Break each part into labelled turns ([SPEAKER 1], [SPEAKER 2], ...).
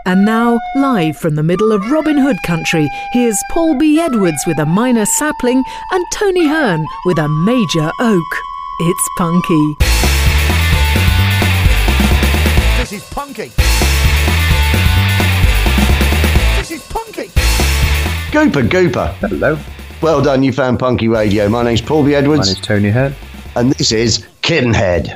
[SPEAKER 1] And now, live from the middle of Robin Hood country, here's Paul B. Edwards with a minor sapling and Tony Hearn with a major oak. It's punky.
[SPEAKER 2] This is punky. This is punky.
[SPEAKER 3] Gooper.
[SPEAKER 4] Hello.
[SPEAKER 3] Well done, you found Punky Radio. My name's Paul B. Edwards.
[SPEAKER 4] My name's Tony Hearn.
[SPEAKER 3] And this is Kittenhead.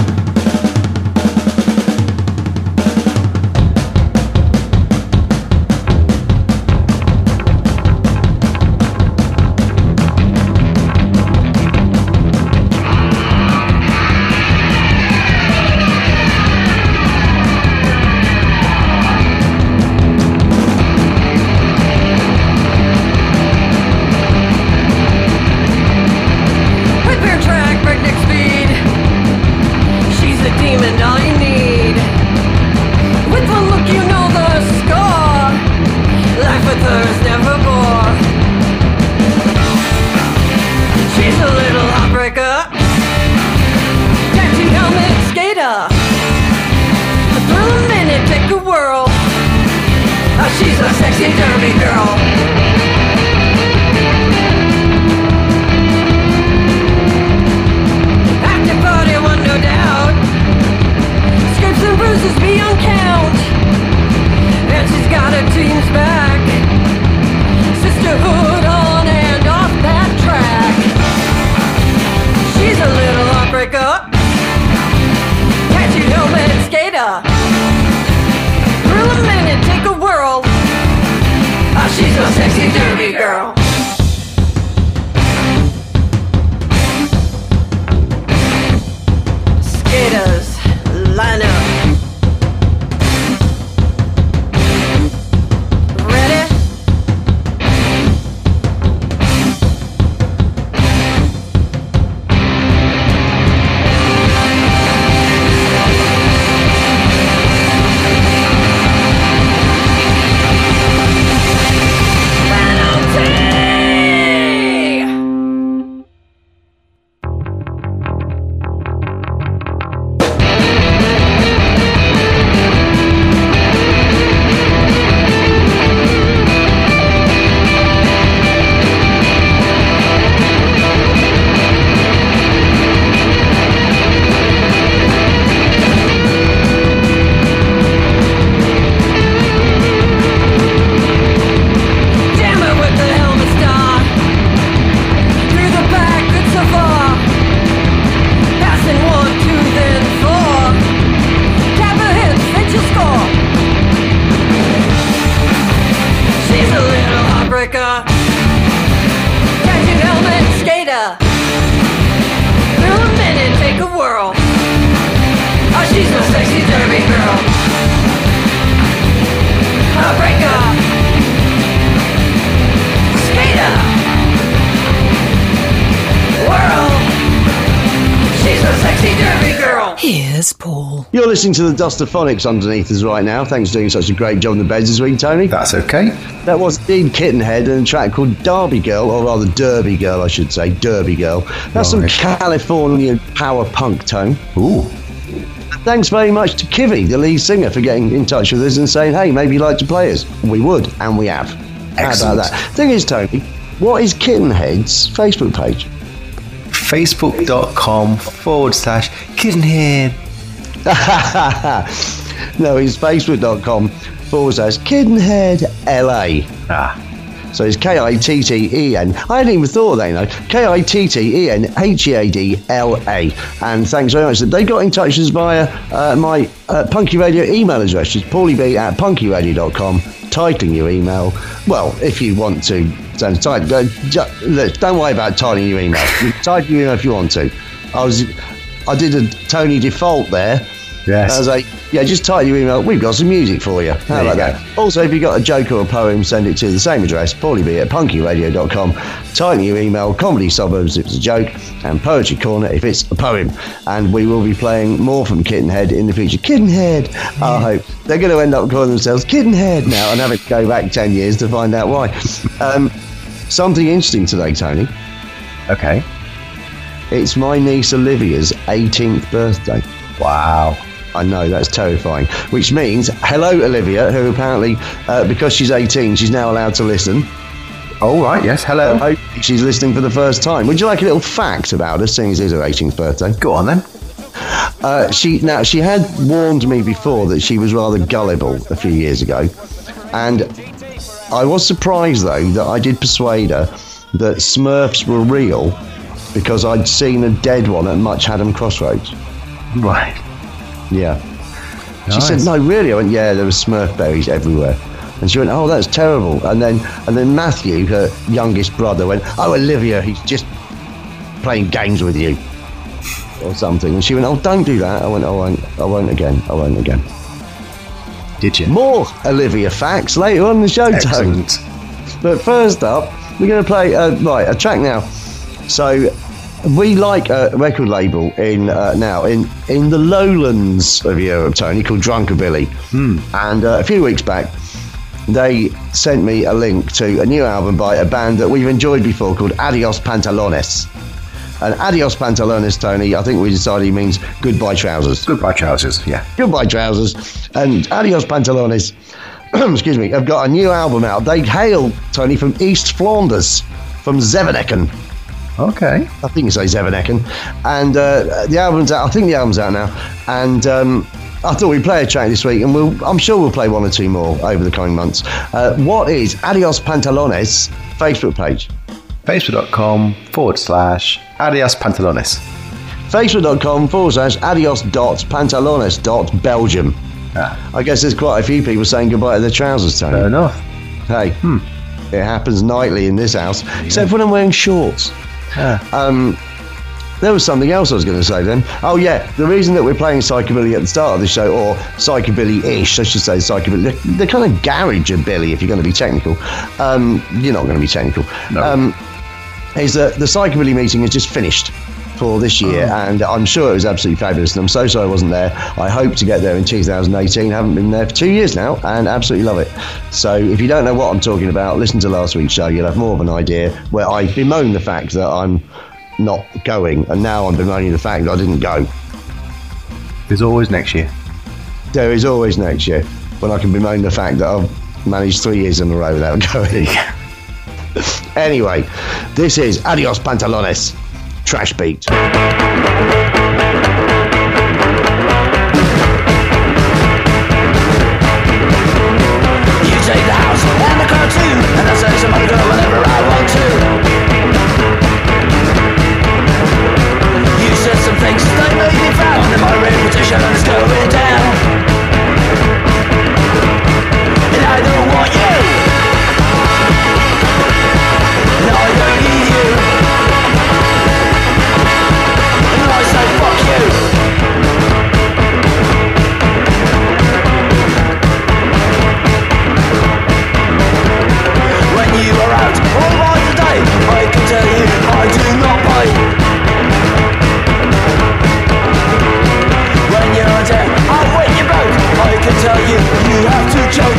[SPEAKER 3] You're listening to the Dustophonics underneath us right now. Thanks for doing such a great job on the beds this week, Tony.
[SPEAKER 4] That's okay.
[SPEAKER 3] That was indeed Kittenhead and a track called Derby Girl, or rather Derby Girl, I should say. Derby Girl. That's some Californian power punk tone.
[SPEAKER 4] Ooh.
[SPEAKER 3] Thanks very much to Kivy, the lead singer, for getting in touch with us and saying, hey, maybe you'd like to play us. We would, and we have.
[SPEAKER 4] Excellent.
[SPEAKER 3] How about that? Thing is, Tony, what is Kittenhead's Facebook page?
[SPEAKER 4] Facebook.com/Kittenhead.
[SPEAKER 3] No, it's facebook.com/Kittenhead LA. So it's Kitten. I hadn't even thought of that, you know. Kittenheadla. And thanks very much. They got in touch with us via my Punky Radio email address, which is paulieb@punkyradio.com. Titling your email. Well, if you want to, don't worry about titling your email. Type your email if you want to. I did a Tony default there.
[SPEAKER 4] Yes.
[SPEAKER 3] I was like, yeah, just type your email. We've got some music for you. How about that? Also, if you've got a joke or a poem, send it to the same address, paulieb@punkyradio.com. Type your email, Comedy Suburbs if it's a joke, and Poetry Corner if it's a poem. And we will be playing more from Kittenhead in the future. Kittenhead, I hope. They're going to end up calling themselves Kittenhead now and having to go back 10 years to find out why. Something interesting today, Tony.
[SPEAKER 4] Okay.
[SPEAKER 3] It's my niece Olivia's 18th birthday.
[SPEAKER 4] Wow.
[SPEAKER 3] I know, that's terrifying. Which means, hello, Olivia, who apparently, because she's 18, she's now allowed to listen.
[SPEAKER 4] Oh, right, yes, hello.
[SPEAKER 3] I hope she's listening for the first time. Would you like a little fact about her, seeing as it's her 18th birthday?
[SPEAKER 4] Go on, then.
[SPEAKER 3] She had warned me before that she was rather gullible a few years ago. And I was surprised, though, that I did persuade her that Smurfs were real because I'd seen a dead one at Much Haddam Crossroads.
[SPEAKER 4] Right.
[SPEAKER 3] Yeah.
[SPEAKER 4] Nice.
[SPEAKER 3] She said, no, really? I went, yeah, there were Smurf berries everywhere. And she went, oh, that's terrible. And then Matthew, her youngest brother, went, oh, Olivia, he's just playing games with you. Or something. And she went, oh, don't do that. I went, I won't again.
[SPEAKER 4] Did you?
[SPEAKER 3] More Olivia facts later on in the show, Tone.
[SPEAKER 4] Excellent.
[SPEAKER 3] But first up, we're going to play a track now. So we like a record label in the lowlands of Europe, Tony, called Drunkabilly. And a few weeks back, they sent me a link to a new album by a band that we've enjoyed before called Adios Pantalones. And Adios Pantalones, Tony, I think we decided he means goodbye trousers.
[SPEAKER 4] Goodbye trousers, yeah.
[SPEAKER 3] Goodbye trousers. And Adios Pantalones, excuse me, have got a new album out. They hail, Tony, from East Flanders, from Zeveneken.
[SPEAKER 4] Okay.
[SPEAKER 3] I think you say Zeveneken. And the album's out. I think the album's out now. And I thought we'd play a track this week, and I'm sure we'll play one or two more over the coming months. What is Adios Pantalones' Facebook page?
[SPEAKER 4] Facebook.com/Adios Pantalones.
[SPEAKER 3] Facebook.com/adios.pantalones.belgium. I guess there's quite a few people saying goodbye to their trousers, Tony.
[SPEAKER 4] Fair enough.
[SPEAKER 3] Hey, it happens nightly in this house, except when I'm wearing shorts. There was something else I was going to say then. Oh yeah, the reason that we're playing Psychobilly at the start of the show, or Psychobilly-ish, I should say Psychobilly, they're kind of garage-a-billy if you're going to be technical. You're not going to be technical.
[SPEAKER 4] No.
[SPEAKER 3] Is that the Psychobilly meeting has just finished for this year, and I'm sure it was absolutely fabulous, and I'm so sorry I wasn't there. I hope to get there in 2018. Haven't been there for 2 years now, and absolutely love it. So if you don't know what I'm talking about, listen to last week's show. You'll have more of an idea, where I bemoan the fact that I'm not going, and now I'm bemoaning the fact that I didn't go.
[SPEAKER 4] There's always next year.
[SPEAKER 3] There is always next year, when I can bemoan the fact that I've managed 3 years in a row without going. Anyway, this is Adios Pantalones, Trash Beat.
[SPEAKER 5] You take the house and the car too, and I send some other girl whenever I want to. You said some things that made me frown, and my reputation is going down. And I don't want you. No, I don't need you. And I say fuck you. When you are out all by the day, I can tell you I do not pay. When you're dead, I'll wait you both. I can tell you, you have to choke.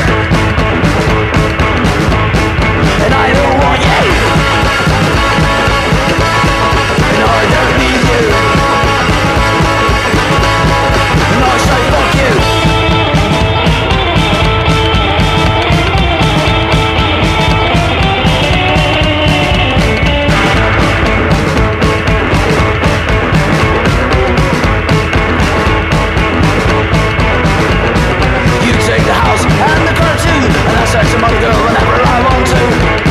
[SPEAKER 5] And I don't want you. And I don't need you. And I say fuck you. You take the house and the car too, and I say some other girl whenever I want to.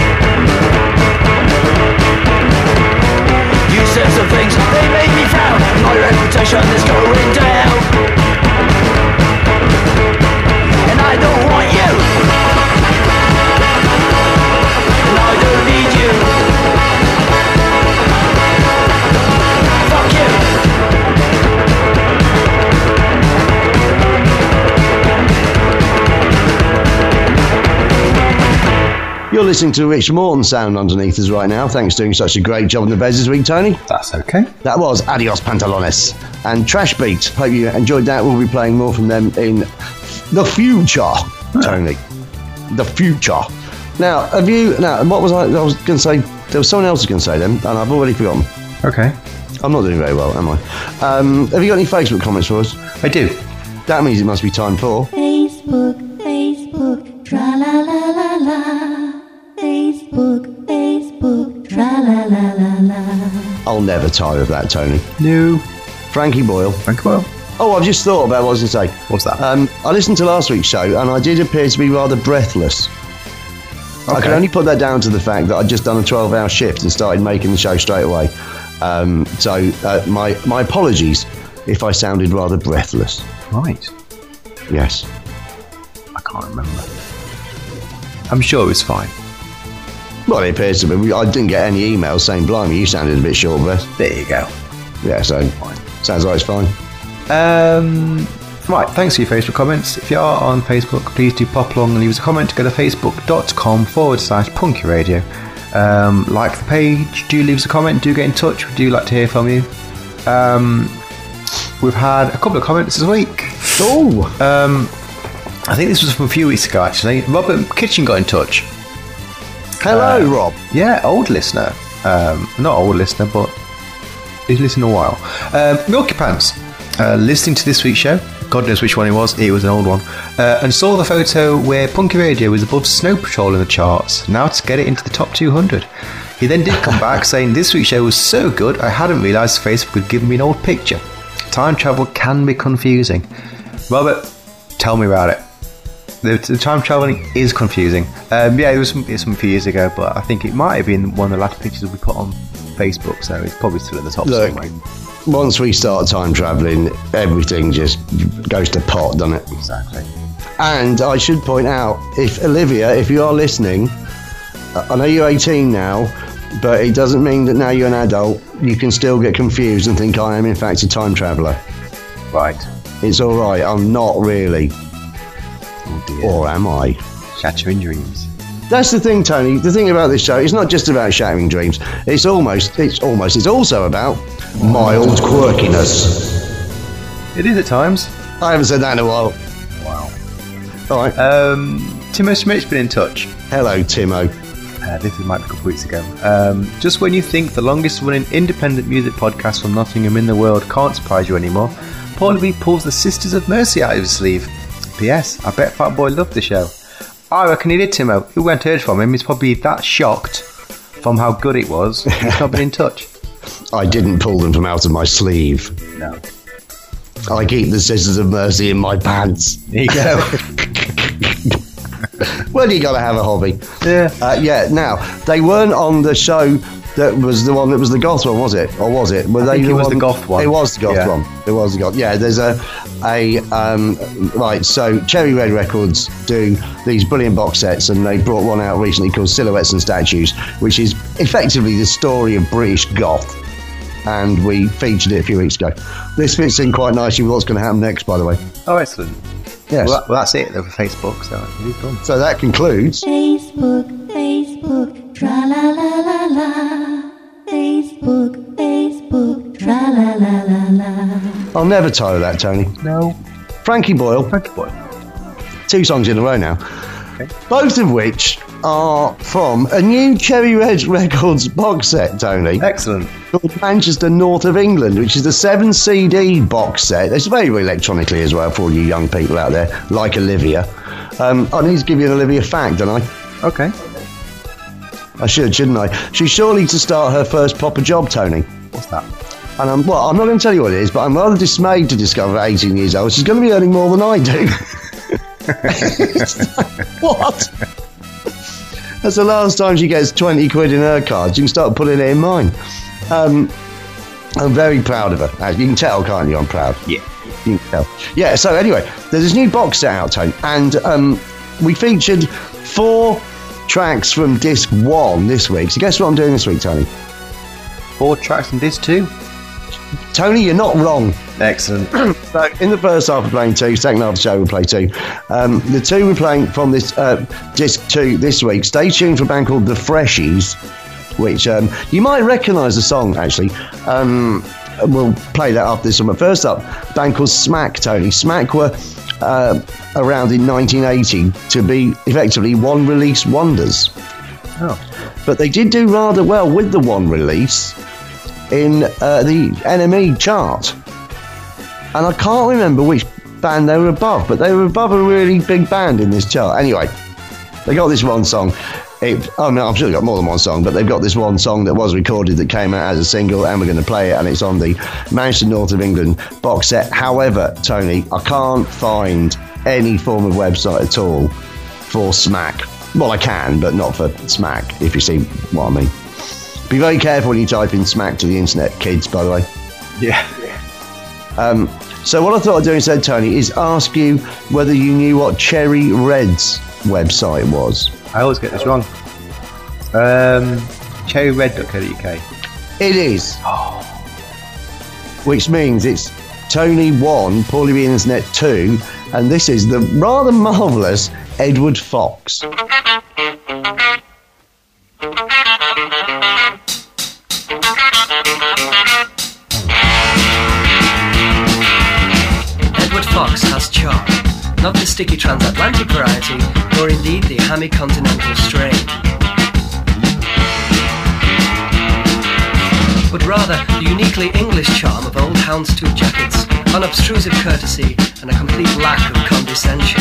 [SPEAKER 5] You said some things, they made me frown. My reputation is going down. And I don't want you. And I don't need you. Fuck you.
[SPEAKER 3] You're listening to Rich Morton sound underneath us right now. Thanks for doing such a great job on the Bez this week, Tony.
[SPEAKER 4] That's okay.
[SPEAKER 3] That was Adios Pantalones and Trash Beat. Hope you enjoyed that. We'll be playing more from them in the future, Tony. The future. Now, what was I was going to say? There was someone else was going to say then, and I've already forgotten.
[SPEAKER 4] Okay.
[SPEAKER 3] I'm not doing very well, am I? Have you got any Facebook comments for us?
[SPEAKER 4] I do.
[SPEAKER 3] That means it must be time for...
[SPEAKER 6] Facebook, tra la la la la. Facebook, tra la la la la.
[SPEAKER 3] I'll never tire of that, Tony.
[SPEAKER 4] No.
[SPEAKER 3] Frankie Boyle.
[SPEAKER 4] Frankie Boyle.
[SPEAKER 3] Oh, I've just thought about what I was going to say.
[SPEAKER 4] What's that?
[SPEAKER 3] I listened to last week's show and I did appear to be rather breathless. I can only put that down to the fact that I'd just done a 12-hour shift and started making the show straight away. So my apologies if I sounded rather breathless.
[SPEAKER 4] Right.
[SPEAKER 3] Yes.
[SPEAKER 4] I can't remember. I'm sure it was fine.
[SPEAKER 3] Well, it appears to be. I didn't get any emails saying, blimey, you sounded a bit short breath.
[SPEAKER 4] There you go.
[SPEAKER 3] Yeah, so
[SPEAKER 4] Fine.
[SPEAKER 3] Sounds like it's fine.
[SPEAKER 4] Right, thanks for your Facebook comments. If you are on Facebook, please do pop along and leave us a comment. Go to facebook.com/Punky Radio. Like the page, do leave us a comment, do get in touch. We do like to hear from you. We've had a couple of comments this week.
[SPEAKER 3] Oh!
[SPEAKER 4] I think this was from a few weeks ago, actually. Robert Kitchen got in touch.
[SPEAKER 3] Hello, Rob.
[SPEAKER 4] Yeah, old listener. Not old listener, but he's listened a while. Milky Pants, listening to this week's show, God knows which one it was an old one, and saw the photo where Punky Radio was above Snow Patrol in the charts, now to get it into the top 200. He then did come back saying this week's show was so good I hadn't realised Facebook had given me an old picture. Time travel can be confusing. Robert, tell me about it. The time travelling is confusing. Yeah, it was some few years ago, but I think it might have been one of the last pictures we put on Facebook, so it's probably still at the top somewhere.
[SPEAKER 3] Once we start time travelling, everything just goes to pot, doesn't it?
[SPEAKER 4] Exactly.
[SPEAKER 3] And I should point out, if Olivia, if you are listening, I know you're 18 now, but it doesn't mean that now you're an adult, you can still get confused and think I am in fact a time traveller.
[SPEAKER 4] Right.
[SPEAKER 3] It's alright, I'm not really.
[SPEAKER 4] Oh dear.
[SPEAKER 3] Or am I?
[SPEAKER 4] Shattering dreams.
[SPEAKER 3] That's the thing, Tony. The thing about this show, it's not just about shattering dreams. It's also about mild quirkiness.
[SPEAKER 4] It is at times.
[SPEAKER 3] I haven't said that in a while.
[SPEAKER 4] Wow.
[SPEAKER 3] Alright.
[SPEAKER 4] Timo Schmidt's been in touch.
[SPEAKER 3] Hello, Timo.
[SPEAKER 4] This might be a couple of weeks ago. Just when you think the longest running independent music podcast from Nottingham in the world can't surprise you anymore, Paulie B pulls the Sisters of Mercy out of his sleeve. P.S. I bet Fat Boy loved the show. I reckon he did, Timo. Who went heard from him? He's probably that shocked from how good it was. He's not been in touch.
[SPEAKER 3] I didn't pull them from out of my sleeve.
[SPEAKER 4] No.
[SPEAKER 3] I keep the Sisters of Mercy in my pants.
[SPEAKER 4] There you go.
[SPEAKER 3] Well, you got to have a hobby.
[SPEAKER 4] Yeah.
[SPEAKER 3] Yeah. Now, they weren't on the show that was the one that was the goth one, was it? Or was it?
[SPEAKER 4] I think it was the goth one.
[SPEAKER 3] It was the goth one. It was the goth. Yeah, there's right, so Cherry Red Records do these brilliant box sets, and they brought one out recently called Silhouettes and Statues, which is effectively the story of British goth. And we featured it a few weeks ago. This fits in quite nicely with what's going to happen next, by the way.
[SPEAKER 4] Oh, excellent.
[SPEAKER 3] Yes.
[SPEAKER 4] Well, that's it over Facebook, so it's done.
[SPEAKER 3] So that concludes...
[SPEAKER 6] Facebook, tra la la la la. Facebook, tra la la la la.
[SPEAKER 3] I'll never tire of that, Tony.
[SPEAKER 4] No.
[SPEAKER 3] Frankie Boyle.
[SPEAKER 4] Frankie Boyle.
[SPEAKER 3] 2 songs in a row now.
[SPEAKER 4] Okay.
[SPEAKER 3] Both of which are from a new Cherry Red Records box set, Tony.
[SPEAKER 4] Excellent.
[SPEAKER 3] Called Manchester North of England, which is the 7 CD box set. It's very electronically as well for all you young people out there, like Olivia. I need to give you an Olivia fact, don't I?
[SPEAKER 4] Okay.
[SPEAKER 3] I should, shouldn't I? She's surely to start her first proper job, Tony.
[SPEAKER 4] What's that?
[SPEAKER 3] And I'm not going to tell you what it is, but I'm rather dismayed to discover at 18 years old she's going to be earning more than I do. What? That's the last time she gets 20 quid in her card. You can start putting it in mine. I'm very proud of her. As you can tell, can't you? I'm proud.
[SPEAKER 4] Yeah.
[SPEAKER 3] You can tell. Yeah, so anyway, there's this new box set out, Tony, and we featured 4 tracks from disc 1 this week. So guess what I'm doing this week, Tony?
[SPEAKER 4] 4 tracks from disc 2.
[SPEAKER 3] Tony, you're not wrong.
[SPEAKER 4] Excellent.
[SPEAKER 3] So in the first half we're playing 2, second half of the show we'll play 2. The 2 we're playing from this disc 2 this week. Stay tuned for a band called The Freshies, which you might recognise the song actually. We'll play that after this one. But first up, a band called Smack, Tony. Smack were around in 1980 to be effectively one release wonders.
[SPEAKER 4] Oh.
[SPEAKER 3] But they did do rather well with the one release in the NME chart. And I can't remember which band they were above, but they were above a really big band in this chart. Anyway, they got this one song. I'm sure they've got more than one song, but they've got this one song that was recorded that came out as a single, and we're going to play it, and it's on the Manchester North of England box set. However, Tony, I can't find any form of website at all for Smack. Well, I can, but not for Smack, if you see what I mean. Be very careful when you type in Smack to the internet, kids, by the way.
[SPEAKER 4] Yeah.
[SPEAKER 3] So what I thought I'd do instead, Tony, is ask you whether you knew what Cherry Red's website was.
[SPEAKER 4] I always get this wrong. Cherryred.co.uk.
[SPEAKER 3] It is. Which means it's Tony 1, Paulie B Internet 2, and this is the rather marvellous Edward Fox.
[SPEAKER 7] Edward Fox has charm, not the sticky transatlantic variety, nor indeed the hammy continental strain, but rather the uniquely English charm of old houndstooth jackets, unobtrusive courtesy, and a complete lack of condescension.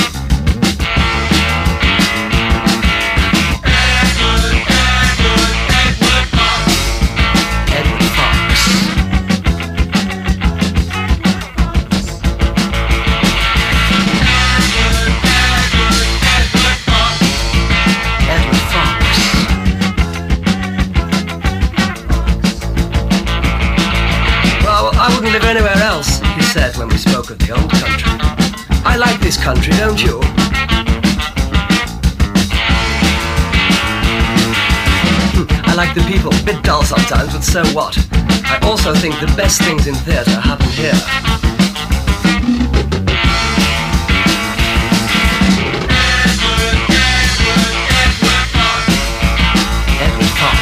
[SPEAKER 7] Edward Fox. Edward Fox. Well, I wouldn't live anywhere else, he said when we spoke of the old country. I like this country, don't you? I like the people, bit dull sometimes, but so what? I also think the best things in theatre happen here. Edward Fox.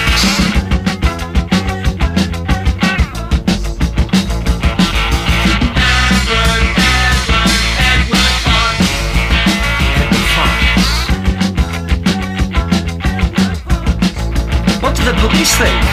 [SPEAKER 7] What do the police think?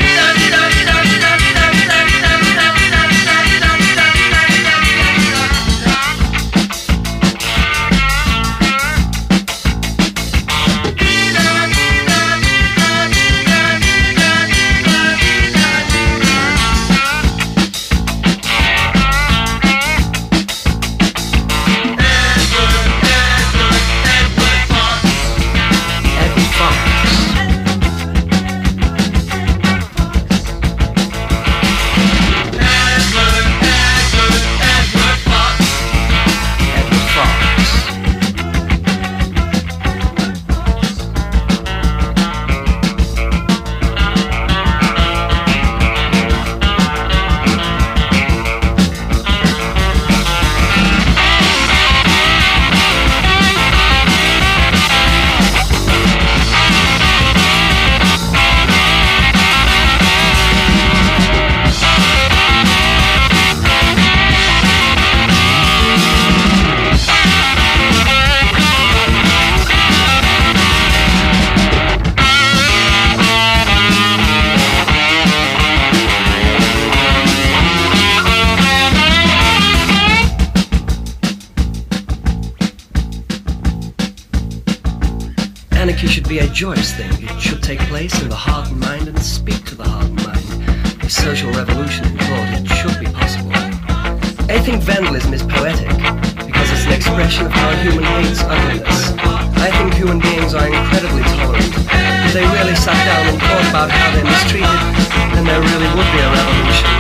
[SPEAKER 7] Anarchy should be a joyous thing. It should take place in the heart and mind and speak to the heart and mind. A social revolution in thought, it should be possible. I think vandalism is poetic because it's an expression of how a human hates ugliness. I think human beings are incredibly tolerant. If they really sat down and thought about how they're mistreated, then there really would be a revolution.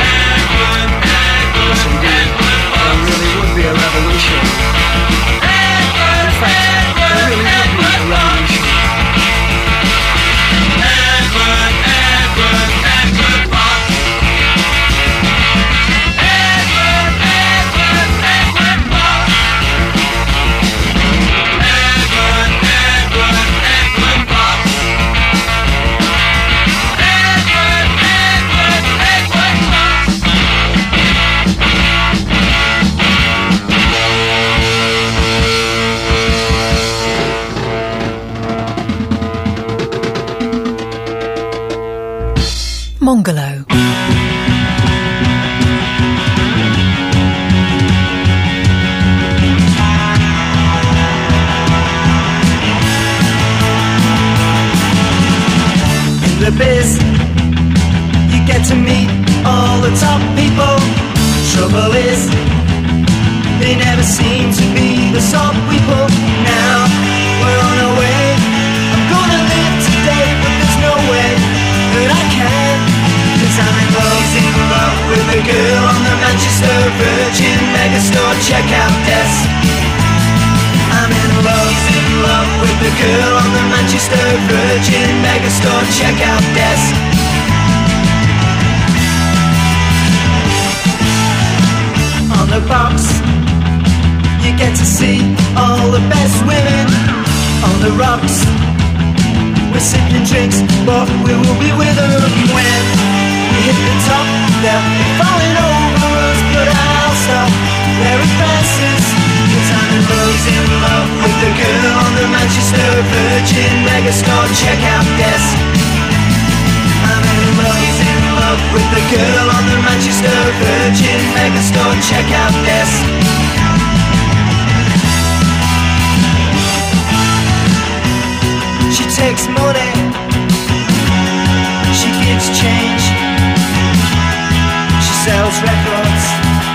[SPEAKER 7] Yes, indeed, there really would be a revolution. In fact, there really would be a revolution.
[SPEAKER 5] this. They never seem to be the sort we pull. Now we're on our way. I'm gonna live today, but there's no way that I can. Cause I'm in love with a girl on the Manchester Virgin Megastore checkout desk. I'm in love with the girl on the Manchester Virgin Megastore checkout desk. On the box, you get to see all the best women. On the rocks, we're sipping drinks, but we will be with them when we hit the top. They'll be falling over us, but I'll stop where it passes. Cause I'm in love with the girl on the Manchester Virgin Megastore checkout desk. I'm in love with the girl on the Manchester Virgin Megastore checkout desk. She takes money, she gives change, she sells records,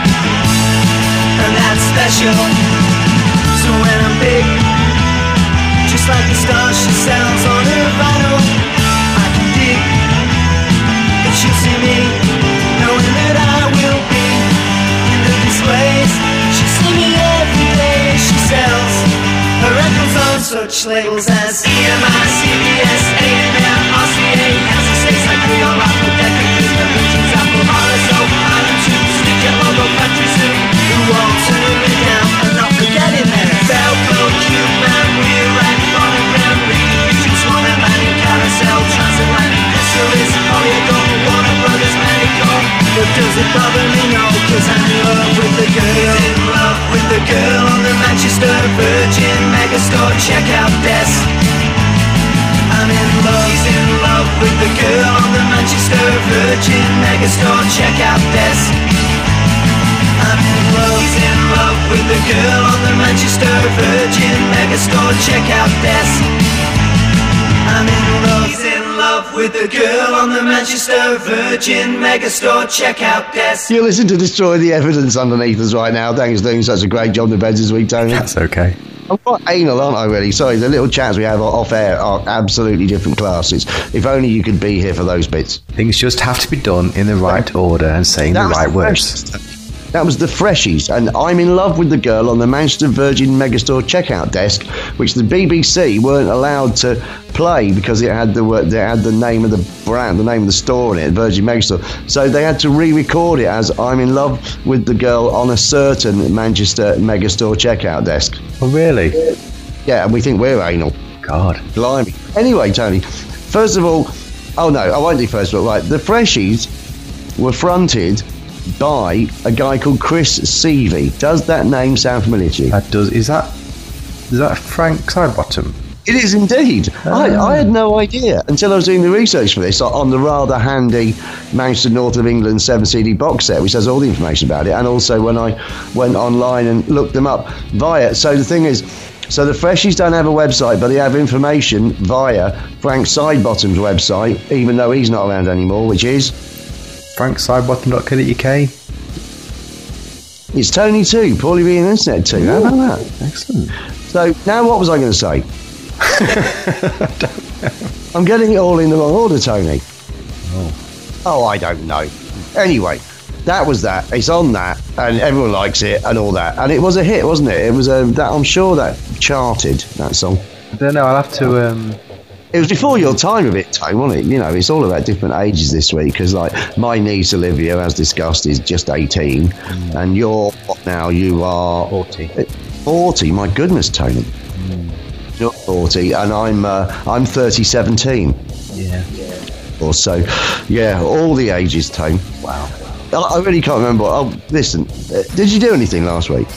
[SPEAKER 5] and that's special. So when I'm big, just like the stars she sells on her vinyl, I can dig that she'll see me, knowing that I will be in the displays. She'll see me every day. She sells her records on such labels as EMI, CBS, A&M, RCA, Kansas State, Sacramento, Apple, Decca, Prisma, Richards, Apple, RSO, Island 2, Stitcher, Logo, Factory Zoo, who won't turn me down and not forgetting there. Velcro, Cube Man, Rear Rack, Phonogram, Reed, Swan and Manning, Carousel, Transatlantic, Chrysalis, Polyagon, Warner Brothers, Medical. But does it bother me? No, cause I'm in love with the girl. In love with the girl on the Manchester Virgin Megastore checkout desk. I'm in love with the girl on the Manchester Virgin Megastore checkout desk. I'm in love with the girl on the Manchester Virgin Megastore checkout desk. I'm in love with the girl on the Manchester Virgin Megastore checkout desk.
[SPEAKER 3] You listen to Destroy the Evidence underneath us right now. Thanks for doing such a great job in the beds this week, Tony.
[SPEAKER 4] That's okay.
[SPEAKER 3] I'm quite anal, aren't I, really? Sorry, the little chats we have off air are absolutely different classes. If only you could be here for those bits.
[SPEAKER 4] Things just have to be done in the right order and saying the right words.
[SPEAKER 3] That was the Freshies, and I'm in love with the girl on the Manchester Virgin Megastore checkout desk, which the BBC weren't allowed to play because it had the name of the brand, the name of the store in it, Virgin Megastore. So they had to re-record it as I'm in love with the girl on a certain Manchester Megastore checkout desk.
[SPEAKER 4] Oh, really?
[SPEAKER 3] Yeah, and we think we're anal.
[SPEAKER 4] God.
[SPEAKER 3] Blimey. Anyway, Tony, first of all, oh no, I won't do first of all, right, the Freshies were fronted by a guy called Chris Seavey. Does that name sound familiar to you?
[SPEAKER 4] That does. Is that Frank Sidebottom?
[SPEAKER 3] It is indeed. I had no idea until I was doing the research for this on the rather handy Manchester North of England 7 CD box set, which has all the information about it, and also when I went online and looked them up via. So the thing is, so the Freshies don't have a website, but they have information via Frank Sidebottom's website, even though he's not around anymore, which is
[SPEAKER 4] franksidebottom.co.uk.
[SPEAKER 3] It's Tony too, Paulie B and Internet too. How about that?
[SPEAKER 4] Excellent.
[SPEAKER 3] So now what was I going to say? I'm getting it all in the wrong order, Tony. Oh, I don't know. Anyway, that was that. It's on that, and everyone likes it and all that. And it was a hit, wasn't it? It was that. I'm sure that charted, that song.
[SPEAKER 4] I don't know. I'll have to.
[SPEAKER 3] It was before your time a bit, Tony, wasn't it? You know, it's all about different ages this week, because, like, my niece Olivia, as discussed, is just 18, and you're, what now? You are...
[SPEAKER 4] 40.
[SPEAKER 3] 40, my goodness, Tony. You're 40, and I'm 30-17.
[SPEAKER 4] Yeah.
[SPEAKER 3] Or so. Yeah, all the ages, Tony.
[SPEAKER 4] Wow.
[SPEAKER 3] I really can't remember. Oh, listen, did you do anything last week?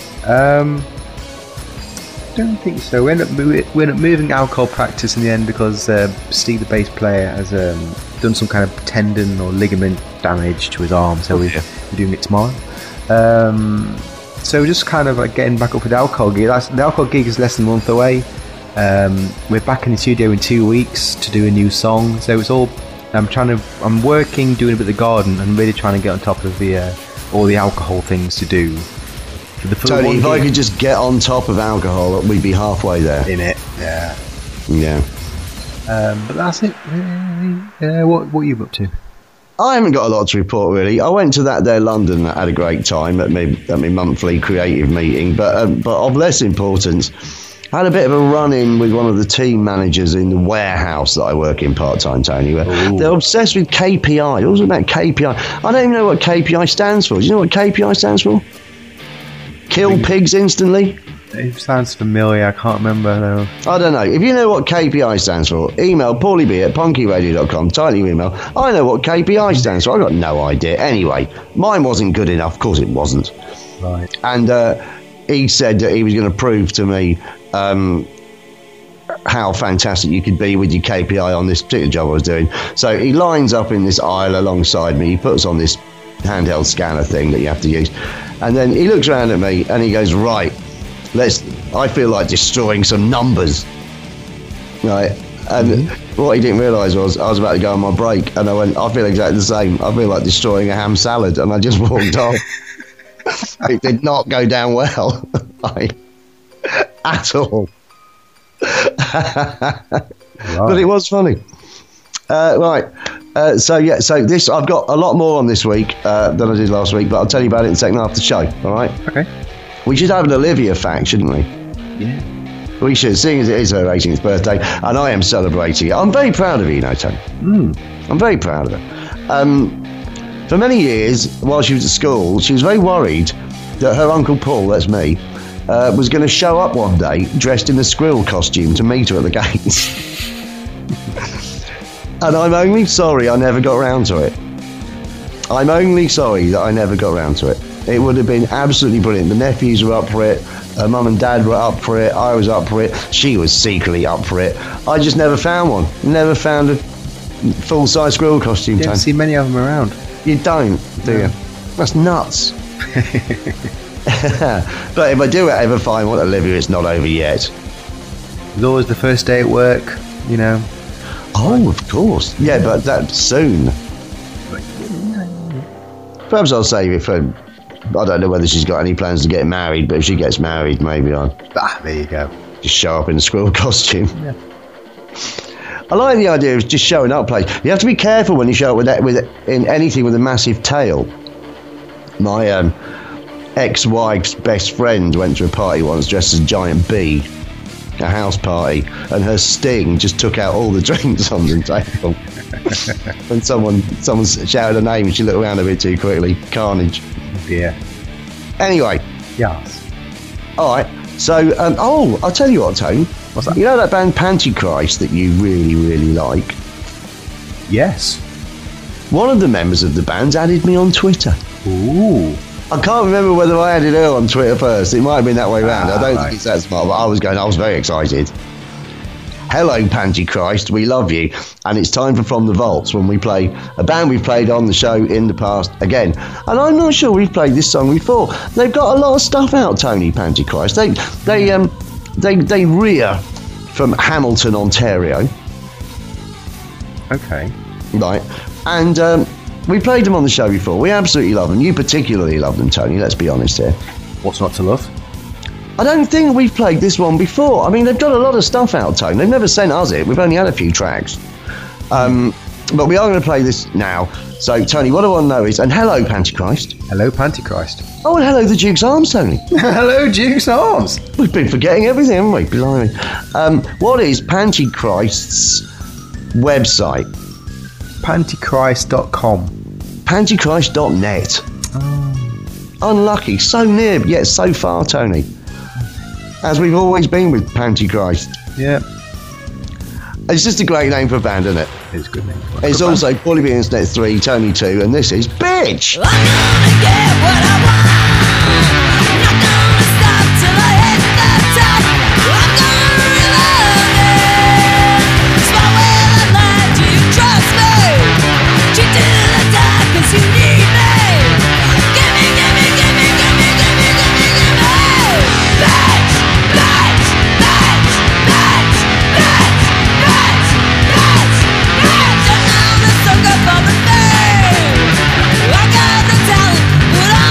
[SPEAKER 4] Don't think so. We ended up moving alcohol practice in the end because Steve, the bass player, has done some kind of tendon or ligament damage to his arm, so we're doing it tomorrow. So we're just kind of like getting back up with the alcohol gig. The alcohol gig is less than a month away. We're back in the studio in 2 weeks to do a new song. So it's all. I'm working, doing a bit of the garden, and really trying to get on top of the all the alcohol things to do. For the
[SPEAKER 3] Tony, if I could just get on top of alcohol, we'd be halfway there.
[SPEAKER 4] in it, yeah.
[SPEAKER 3] Yeah.
[SPEAKER 4] But that's it. What are you up to?
[SPEAKER 3] I haven't got a lot to report, really. I went to that there London, had a great time at my monthly creative meeting, but of less importance, I had a bit of a run-in with one of the team managers in the warehouse that I work in part-time, Tony. They're obsessed with KPI. It was about KPI. I don't even know what KPI stands for. Do you know what KPI stands for? Kill pigs instantly?
[SPEAKER 4] It sounds familiar. I can't remember though.
[SPEAKER 3] I don't know. If you know what KPI stands for, email paulieb@punkyradio.com. Title your email. I know what KPI stands for. I've got no idea. Anyway, mine wasn't good enough. Of course it wasn't.
[SPEAKER 4] Right.
[SPEAKER 3] And he said that he was going to prove to me how fantastic you could be with your KPI on this particular job I was doing. So he lines up in this aisle alongside me. He puts on this handheld scanner thing that you have to use. And then he looks around at me and he goes, right, I feel like destroying some numbers. Right. And what he didn't realise was I was about to go on my break, and I went, I feel exactly the same. I feel like destroying a ham salad, and I just walked off. It did not go down well. At all. But it was funny. So this, I've got a lot more on this week than I did last week, but I'll tell you about it in the second half of the show. All right? Okay. We should have an Olivia fact, shouldn't we?
[SPEAKER 4] Yeah.
[SPEAKER 3] We should, seeing as it is her 18th birthday, and I am celebrating it. I'm very proud of her, you know, Tony. I'm very proud of her. For many years, while she was at school, she was very worried that her Uncle Paul, that's me, was going to show up one day dressed in a squirrel costume to meet her at the gates. And I'm only sorry I never got round to it. I'm only sorry that I never got round to it. It would have been absolutely brilliant. The nephews were up for it. Her mum and dad were up for it. I was up for it. She was secretly up for it. I just never found one. Never found a full-size squirrel costume.
[SPEAKER 4] You don't see many of them around.
[SPEAKER 3] You don't, do you? That's nuts. But if I do ever find one, Olivia, it's not over yet.
[SPEAKER 4] It's always the first day at work, you know.
[SPEAKER 3] Oh, of course. Yeah, but that's soon. Perhaps I'll save it for... I don't know whether she's got any plans to get married, but if she gets married, maybe I'll...
[SPEAKER 4] there you go.
[SPEAKER 3] Just show up in a squirrel costume. Yeah. I like the idea of just showing up place. You have to be careful when you show up in anything with a massive tail. My ex-wife's best friend went to a party once dressed as a giant bee, a house party, and her sting just took out all the drinks on the table. When someone shouted her name and she looked around a bit too quickly. Carnage.
[SPEAKER 4] Yeah.
[SPEAKER 3] Anyway.
[SPEAKER 4] Yes.
[SPEAKER 3] All right. So, I'll tell you what, Tone.
[SPEAKER 4] What's that?
[SPEAKER 3] You know that band Pantychrist that you really, really like?
[SPEAKER 4] Yes.
[SPEAKER 3] One of the members of the band's added me on Twitter.
[SPEAKER 4] Ooh.
[SPEAKER 3] I can't remember whether I added her on Twitter first. It might have been that way round. I don't think it's that smart, but I was very excited. Hello, Pantychrist, we love you. And it's time for From the Vaults, when we play a band we've played on the show in the past again. And I'm not sure we've played this song before. They've got a lot of stuff out, Tony, Pantychrist. They rear from Hamilton, Ontario.
[SPEAKER 4] Okay.
[SPEAKER 3] Right. And we played them on the show before. We absolutely love them. You particularly love them, Tony, let's be honest here.
[SPEAKER 4] What's not to love?
[SPEAKER 3] I don't think we've played this one before. I mean, they've got a lot of stuff out, Tony. They've never sent us it. We've only had a few tracks. But we are going to play this now. So, Tony, what I want to know is... And hello, Pantychrist.
[SPEAKER 4] Hello, Pantychrist.
[SPEAKER 3] Oh, and hello, the Duke's Arms, Tony.
[SPEAKER 4] Hello, Duke's Arms.
[SPEAKER 3] We've been forgetting everything, haven't we? Blimey. What is Pantychrist's website?
[SPEAKER 4] Pantychrist.com.
[SPEAKER 3] Pantychrist.net. Unlucky, so near yet so far, Tony. As we've always been with Pantychrist.
[SPEAKER 4] Yeah.
[SPEAKER 3] It's just a great name for a band, isn't it?
[SPEAKER 4] It's a good name.
[SPEAKER 3] It's also Paulie B Internet 3, Tony 2, and this is Bitch!
[SPEAKER 5] I'm gonna get what I want. Not gonna stop till I hit the top. I'm gonna reload it. It's my way of life, do you trust me? Keep to the dark 'cause you need me. Give me, give me, give me, give me, give me, give me, give me. Bitch, bitch, bitch, bitch, bitch, bitch, bitch, bitch. I know the sucker for the fame. I got the talent, but I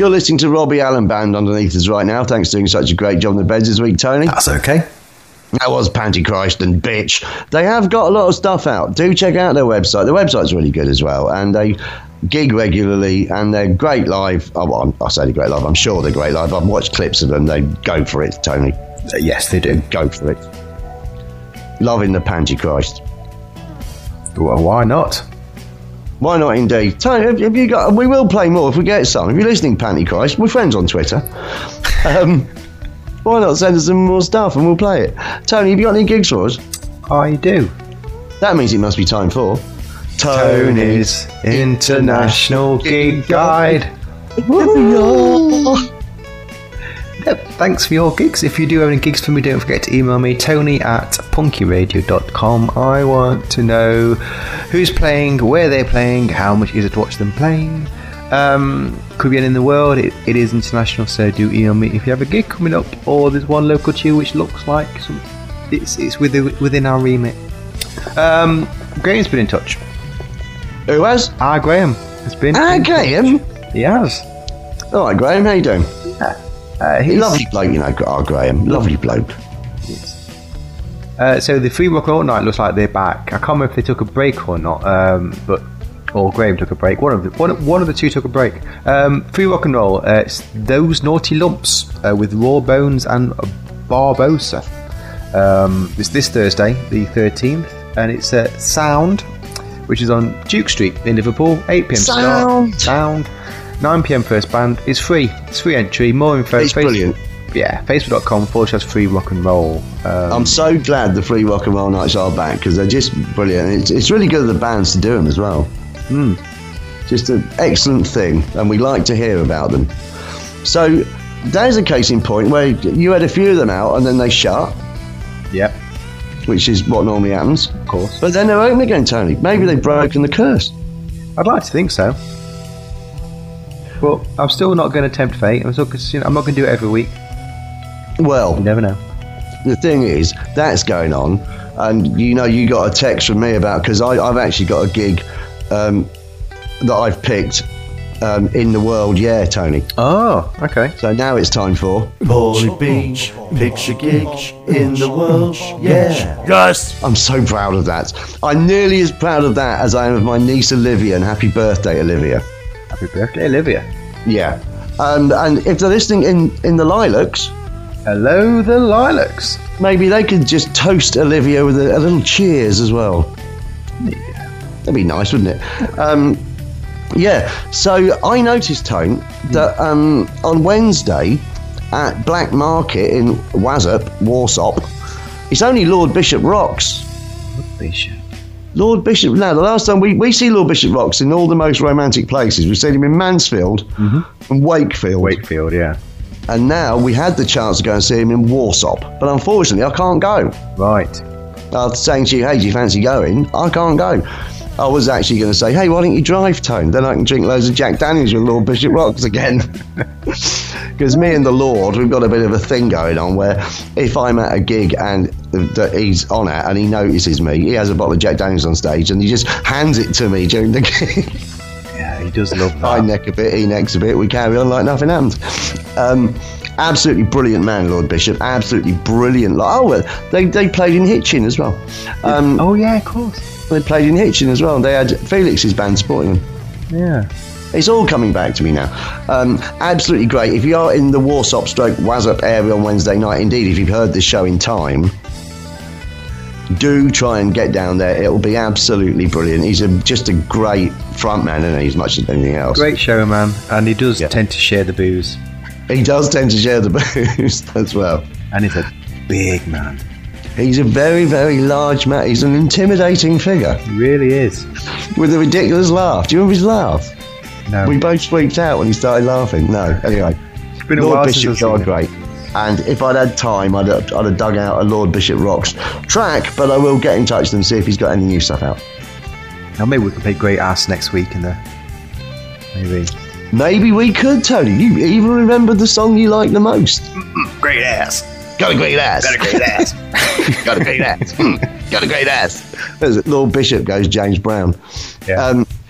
[SPEAKER 3] You're listening to Robbie Allen Band underneath us right now. Thanks for doing such a great job on the beds this week, Tony.
[SPEAKER 4] That's okay.
[SPEAKER 3] That was Pantychrist and Bitch. They have got a lot of stuff out. Do check out their website. Their website's really good as well. And they gig regularly, and they're great live. Oh, well, I say they're great live. I'm sure they're great live. I've watched clips of them. They go for it, Tony.
[SPEAKER 4] Yes, they do.
[SPEAKER 3] Go for it. Loving the Pantychrist.
[SPEAKER 4] Well, why not?
[SPEAKER 3] Why not, indeed? Tony, have you got... We will play more if we get some. If you're listening, Pantychrist, we're friends on Twitter. Why not send us some more stuff and we'll play it? Tony, have you got any gigs for us?
[SPEAKER 4] I do.
[SPEAKER 3] That means it must be time for...
[SPEAKER 4] Tony's International Gig Guide. Yep, thanks for your gigs. If you do have any gigs for me, don't forget to email me, tony@punkyradio.com. I want to know who's playing, where they're playing, how much is it to watch them playing. Could be in the world. It is international, so do email me if you have a gig coming up, or there's one local to you which looks like it's within our remit. Graham's been in touch.
[SPEAKER 3] Who has?
[SPEAKER 4] Graham has been.
[SPEAKER 3] Graham?
[SPEAKER 4] He has.
[SPEAKER 3] All right, Graham, how you doing?
[SPEAKER 4] He's
[SPEAKER 3] lovely bloke, you know, Graham. Lovely bloke.
[SPEAKER 4] Yes. So the Free Rock and Roll Night looks like they're back. I can't remember if they took a break or not, or Graham took a break. One of the two took a break. Free Rock and Roll. It's Those Naughty Lumps with Raw Bones and Barbosa. It's this Thursday, the 13th, and it's Sound, which is on Duke Street in Liverpool. 8 p.m. start. Sound. 9 p.m. first band. It's free. It's free entry. More info.
[SPEAKER 3] It's brilliant.
[SPEAKER 4] Yeah, facebook.com/free rock and roll.
[SPEAKER 3] I'm so glad the Free Rock and Roll Nights are back because they're just brilliant. It's really good of the bands to do them as well. Just an excellent thing, and we like to hear about them. So there's a case in point where you had a few of them out and then they shut.
[SPEAKER 4] Yep.
[SPEAKER 3] Which is what normally happens.
[SPEAKER 4] Of course.
[SPEAKER 3] But then they're open again, Tony. Maybe they've broken the curse.
[SPEAKER 4] I'd like to think so. But I'm still not going to tempt fate. I'm not going to do it every week.
[SPEAKER 3] Well,
[SPEAKER 4] you never know.
[SPEAKER 3] The thing is, that's going on, and you know, you got a text from me about because I've actually got a gig that I've picked in the world. Yeah, Tony.
[SPEAKER 4] Oh, okay.
[SPEAKER 3] So now it's time for
[SPEAKER 2] Paulie Beach picks a gig in the world. Yeah. Yes.
[SPEAKER 3] I'm so proud of that. I'm nearly as proud of that as I am of my niece Olivia, and happy birthday, Olivia.
[SPEAKER 4] Happy birthday, Olivia.
[SPEAKER 3] Yeah. And if they're listening in the Lilacs,
[SPEAKER 4] hello, the Lilacs.
[SPEAKER 3] Maybe they could just toast Olivia with a little cheers as well.
[SPEAKER 4] Yeah.
[SPEAKER 3] That'd be nice, wouldn't it? Yeah. So I noticed, Tone, that on Wednesday at Black Market in Warsop, it's only Lord Bishop Rocks. Lord Bishop. Now, the last time we see Lord Bishop Rocks in all the most romantic places. We've seen him in Mansfield and Wakefield.
[SPEAKER 4] Wakefield, yeah.
[SPEAKER 3] And now we had the chance to go and see him in Warsop. But unfortunately, I can't go.
[SPEAKER 4] Right.
[SPEAKER 3] I was saying to you, hey, do you fancy going? I can't go. I was actually going to say, hey, why don't you drive, Tone? Then I can drink loads of Jack Daniels with Lord Bishop Rocks again. Because me and the Lord, we've got a bit of a thing going on where if I'm at a gig and he's on it and he notices me, he has a bottle of Jack Daniels on stage and he just hands it to me during the gig.
[SPEAKER 4] Yeah, he does love that.
[SPEAKER 3] I neck a bit, he necks a bit, we carry on like nothing happened. Absolutely brilliant man, Lord Bishop. Absolutely brilliant. They played in Hitchin as well.
[SPEAKER 4] Oh yeah, of course.
[SPEAKER 3] They played in Hitchin as well. They had Felix's band supporting them.
[SPEAKER 4] Yeah.
[SPEAKER 3] It's all coming back to me now. Absolutely great. If you are in the Warsop/Wazup area on Wednesday night, indeed, if you've heard this show in time, do try and get down there. It will be absolutely brilliant. He's just a great frontman, isn't he, as much as anything else.
[SPEAKER 4] Great showman, and he does tend to share the booze.
[SPEAKER 3] He does tend to share the booze as well.
[SPEAKER 4] And he's a big man.
[SPEAKER 3] He's a very, very large man. He's an intimidating figure.
[SPEAKER 4] He really is.
[SPEAKER 3] With a ridiculous laugh. Do you remember his laugh?
[SPEAKER 4] No.
[SPEAKER 3] We both freaked out when he started laughing. No. Anyway.
[SPEAKER 4] It's been a
[SPEAKER 3] Lord
[SPEAKER 4] while
[SPEAKER 3] Bishop are great. And if I'd had time, I'd have dug out a Lord Bishop Rocks track, but I will get in touch with them and see if he's got any new stuff out.
[SPEAKER 4] Now maybe we could play Great Ass next week in there. Maybe.
[SPEAKER 3] Maybe we could, Tony. You even remembered the song you like the most.
[SPEAKER 4] Great Ass.
[SPEAKER 3] Got a great ass.
[SPEAKER 4] Got a great ass.
[SPEAKER 3] Got a great ass. Got a great ass. As Lord Bishop goes James Brown.
[SPEAKER 4] Yeah.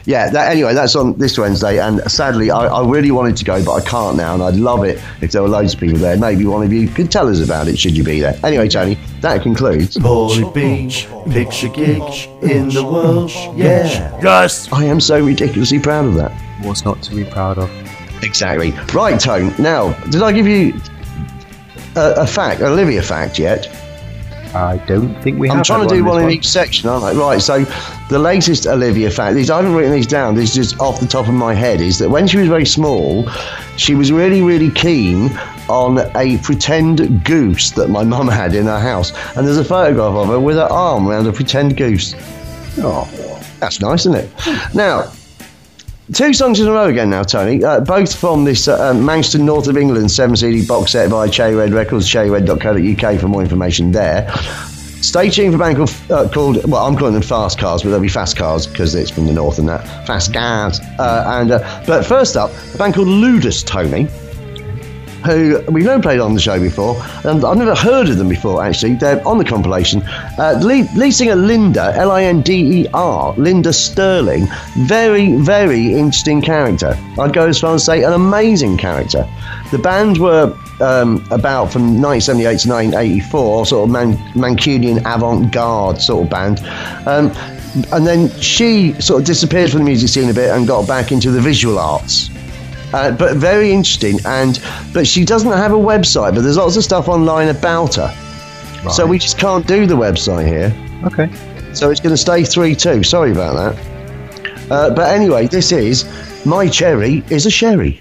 [SPEAKER 3] Yeah, anyway, that's on this Wednesday, and sadly, I really wanted to go, but I can't now, and I'd love it if there were loads of people there. Maybe one of you could tell us about it, should you be there. Anyway, Tony, that concludes...
[SPEAKER 2] Paulie Beach, picture gig in the world, yeah.
[SPEAKER 8] Yes!
[SPEAKER 3] I am so ridiculously proud of that.
[SPEAKER 4] What's not to be proud of?
[SPEAKER 3] Exactly. Right, Tone, now, did I give you a fact, an Olivia fact yet?
[SPEAKER 4] I don't think we have.
[SPEAKER 3] I'm trying to do one in each section, aren't I? Right, so the latest Olivia fact, I haven't written these down, this is just off the top of my head, is that when she was very small, she was really, really keen on a pretend goose that my mum had in her house. And there's a photograph of her with her arm around a pretend goose. Oh, that's nice, isn't it? Now, 2 songs in a row again now, Tony, both from this Manchester, North of England 7-CD box set by Cherry Red Records, cherryred.co.uk for more information there. Stay tuned for a band called, well, I'm calling them Fast Cars, but they'll be Fast Cars because it's from the north and that. Fast Cars. But first up, a band called Ludus, Tony, who we've never played on the show before, and I've never heard of them before, actually. They're on the compilation. Lead singer Linda, Linder, Linda Sterling, very, very interesting character. I'd go as far as to say an amazing character. The band were about from 1978 to 1984, sort of Mancunian avant-garde sort of band. And then she sort of disappeared from the music scene a bit and got back into the visual arts. But very interesting, but she doesn't have a website, but there's lots of stuff online about her. Right. So we just can't do the website here.
[SPEAKER 4] Okay.
[SPEAKER 3] So it's going to stay 3-2. Sorry about that. But anyway, this is My Cherry is a Sherry.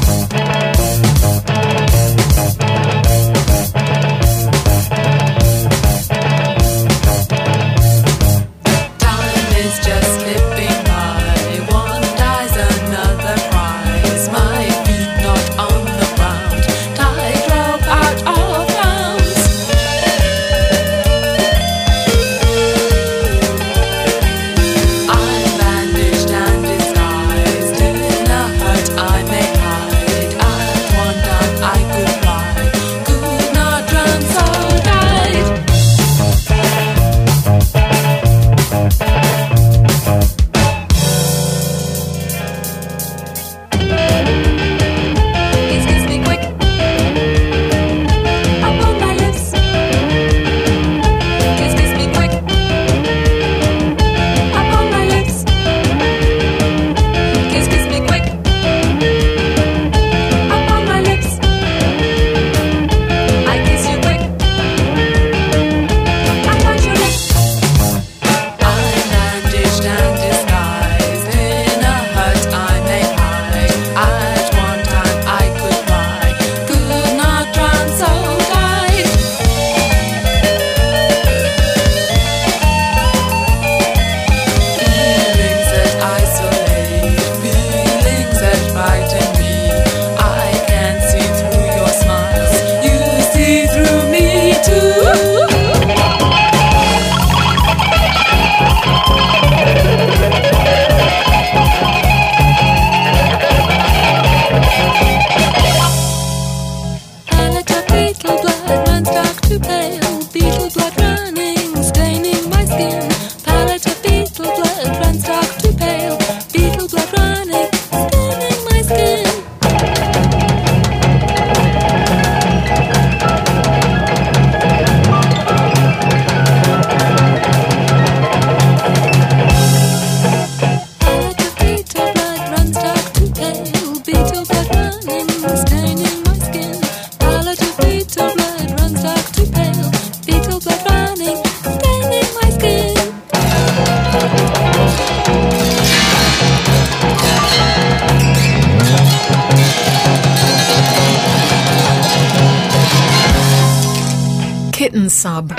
[SPEAKER 1] Kitten Sub.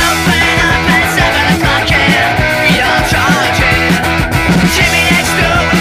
[SPEAKER 5] Jimmy next door.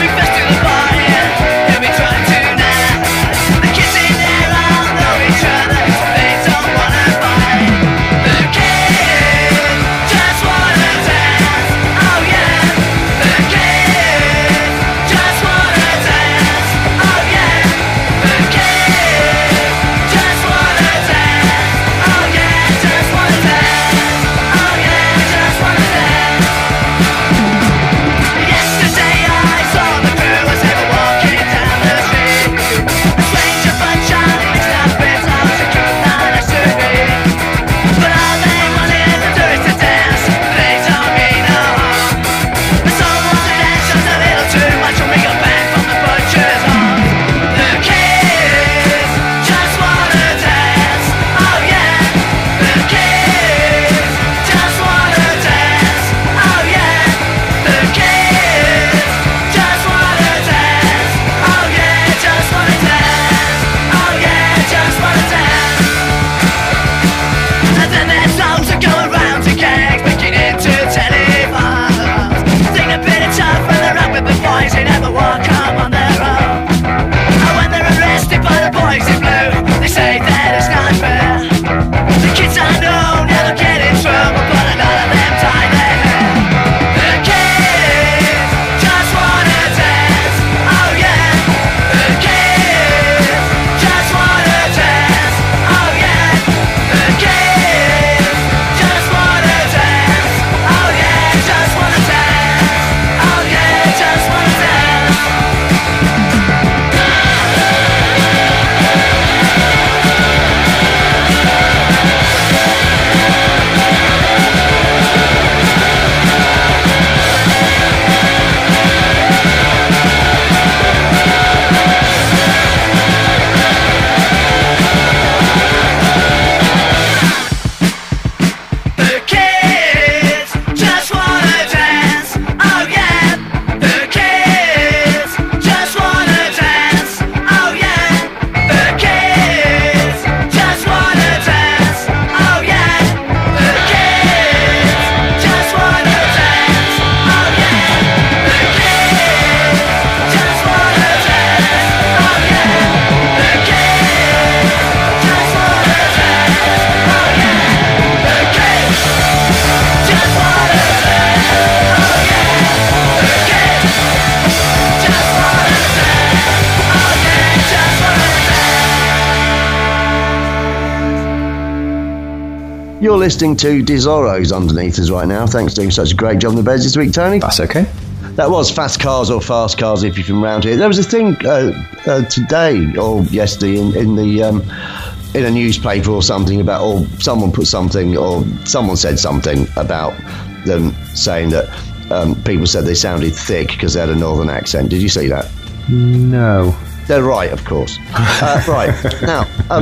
[SPEAKER 3] You're listening to Desoros underneath us right now. Thanks for doing such a great job on the beds this week, Tony.
[SPEAKER 4] That's okay.
[SPEAKER 3] That was Fast Cars or Fast Cars if you're from around here. There was a thing today or yesterday in a newspaper or something about, or someone put something, or someone said something about them saying that people said they sounded thick because they had a northern accent. Did you see that?
[SPEAKER 4] No.
[SPEAKER 3] They're right, of course. Right. Now,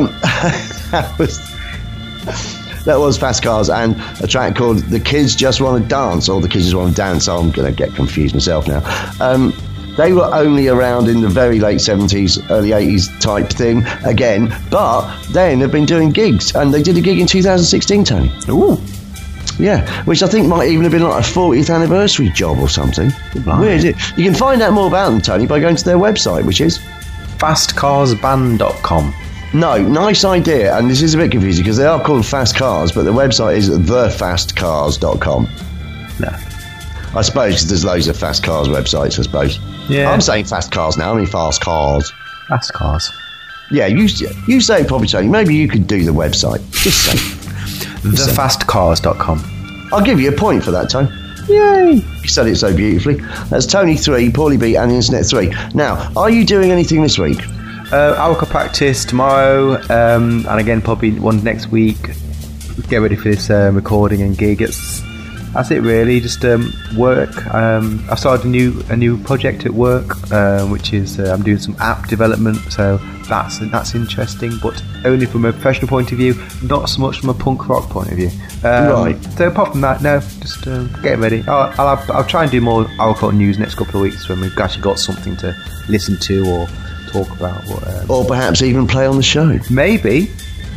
[SPEAKER 3] that was Fast Cars and a track called The Kids Just Want to Dance, or The Kids Just Want to Dance. So I'm going to get confused myself now. They were only around in the very late 70s, early 80s type thing again, but then have been doing gigs, and they did a gig in 2016, Tony.
[SPEAKER 4] Ooh.
[SPEAKER 3] Yeah, which I think might even have been like a 40th anniversary job or something. Weird. You can find out more about them, Tony, by going to their website, which is
[SPEAKER 4] fastcarsband.com.
[SPEAKER 3] No, nice idea, and this is a bit confusing because they are called Fast Cars, but the website is thefastcars.com.
[SPEAKER 4] No.
[SPEAKER 3] I suppose because there's loads of Fast Cars websites, I suppose.
[SPEAKER 4] Yeah.
[SPEAKER 3] I'm saying Fast Cars now, I mean Fast Cars.
[SPEAKER 4] Fast Cars.
[SPEAKER 3] Yeah, you say it properly, Tony. Maybe you could do the website. Just say.
[SPEAKER 4] Thefastcars.com.
[SPEAKER 3] I'll give you a point for that, Tony.
[SPEAKER 4] Yay!
[SPEAKER 3] You said it so beautifully. That's Tony 3, Paulie B and Internet 3. Now, are you doing anything this week?
[SPEAKER 4] Alka practice tomorrow, and again probably one next week. Get ready for this recording and gig. That's it really. Just work. I started a new project at work, which is I'm doing some app development. So that's interesting, but only from a professional point of view, not so much from a punk rock point of view.
[SPEAKER 3] Right.
[SPEAKER 4] So apart from that, no, just get ready. I'll try and do more Alka news next couple of weeks when we've actually got something to listen to or talk about.
[SPEAKER 3] Or perhaps even play on the show.
[SPEAKER 4] Maybe.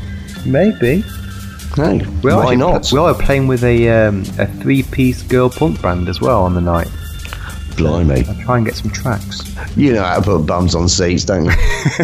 [SPEAKER 3] Hey, why not?
[SPEAKER 4] We are playing with a three-piece girl punk band as well on the night.
[SPEAKER 3] Blimey.
[SPEAKER 4] I'll try and get some tracks.
[SPEAKER 3] You know how to put bums on seats, don't you?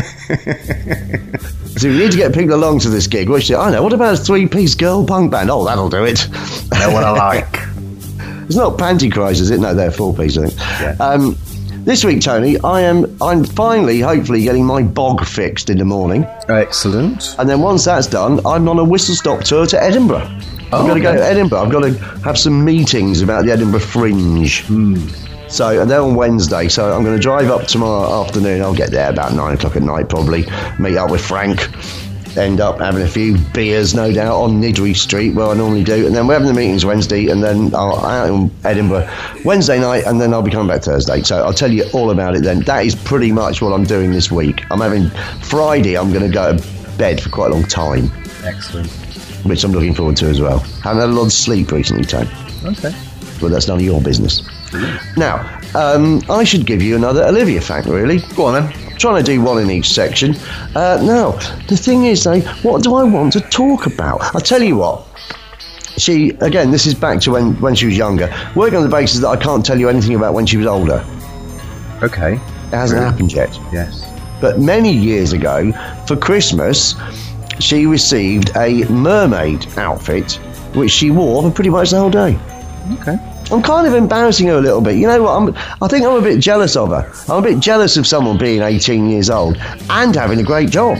[SPEAKER 3] So we need to get people along to this gig. I know. What about a three-piece girl punk band? Oh, that'll do it.
[SPEAKER 4] I know what I like.
[SPEAKER 3] It's not Pantychrist, is it? No, they're four-piece, I think.
[SPEAKER 4] Yeah.
[SPEAKER 3] This week, Tony, I'm finally, hopefully, getting my bog fixed in the morning.
[SPEAKER 4] Excellent.
[SPEAKER 3] And then once that's done, I'm on a whistle-stop tour to Edinburgh. I've got to go to Edinburgh. I've got to have some meetings about the Edinburgh Fringe. So, and they're on Wednesday, so I'm going to drive up tomorrow afternoon. I'll get there about 9 o'clock at night, probably. Meet up with Frank. End up having a few beers, no doubt, on Nidri Street, where I normally do. And then we're having the meetings Wednesday, and then I'll out in Edinburgh Wednesday night, and then I'll be coming back Thursday. So I'll tell you all about it then. That is pretty much what I'm doing this week. I'm having Friday, I'm going to go to bed for quite a long time.
[SPEAKER 4] Excellent.
[SPEAKER 3] Which I'm looking forward to as well. Haven't had a lot of sleep recently, Tony.
[SPEAKER 4] Okay.
[SPEAKER 3] But that's none of your business. Now, I should give you another Olivia fact, really.
[SPEAKER 4] Go on then.
[SPEAKER 3] Trying to do one in each section. Now, the thing is, though, what do I want to talk about? I'll tell you what. She, again, this is back to when she was younger, working on the basis that I can't tell you anything about when she was older.
[SPEAKER 4] Okay.
[SPEAKER 3] It hasn't happened yet.
[SPEAKER 4] Yes.
[SPEAKER 3] But many years ago, for Christmas, she received a mermaid outfit, which she wore for pretty much the whole day.
[SPEAKER 4] Okay.
[SPEAKER 3] I'm kind of embarrassing her a little bit. You know what? I think I'm a bit jealous of her. I'm a bit jealous of someone being 18 years old and having a great job.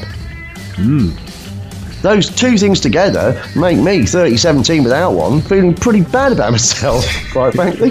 [SPEAKER 3] Those two things together make me, 30-17 without one, feeling pretty bad about myself, quite frankly.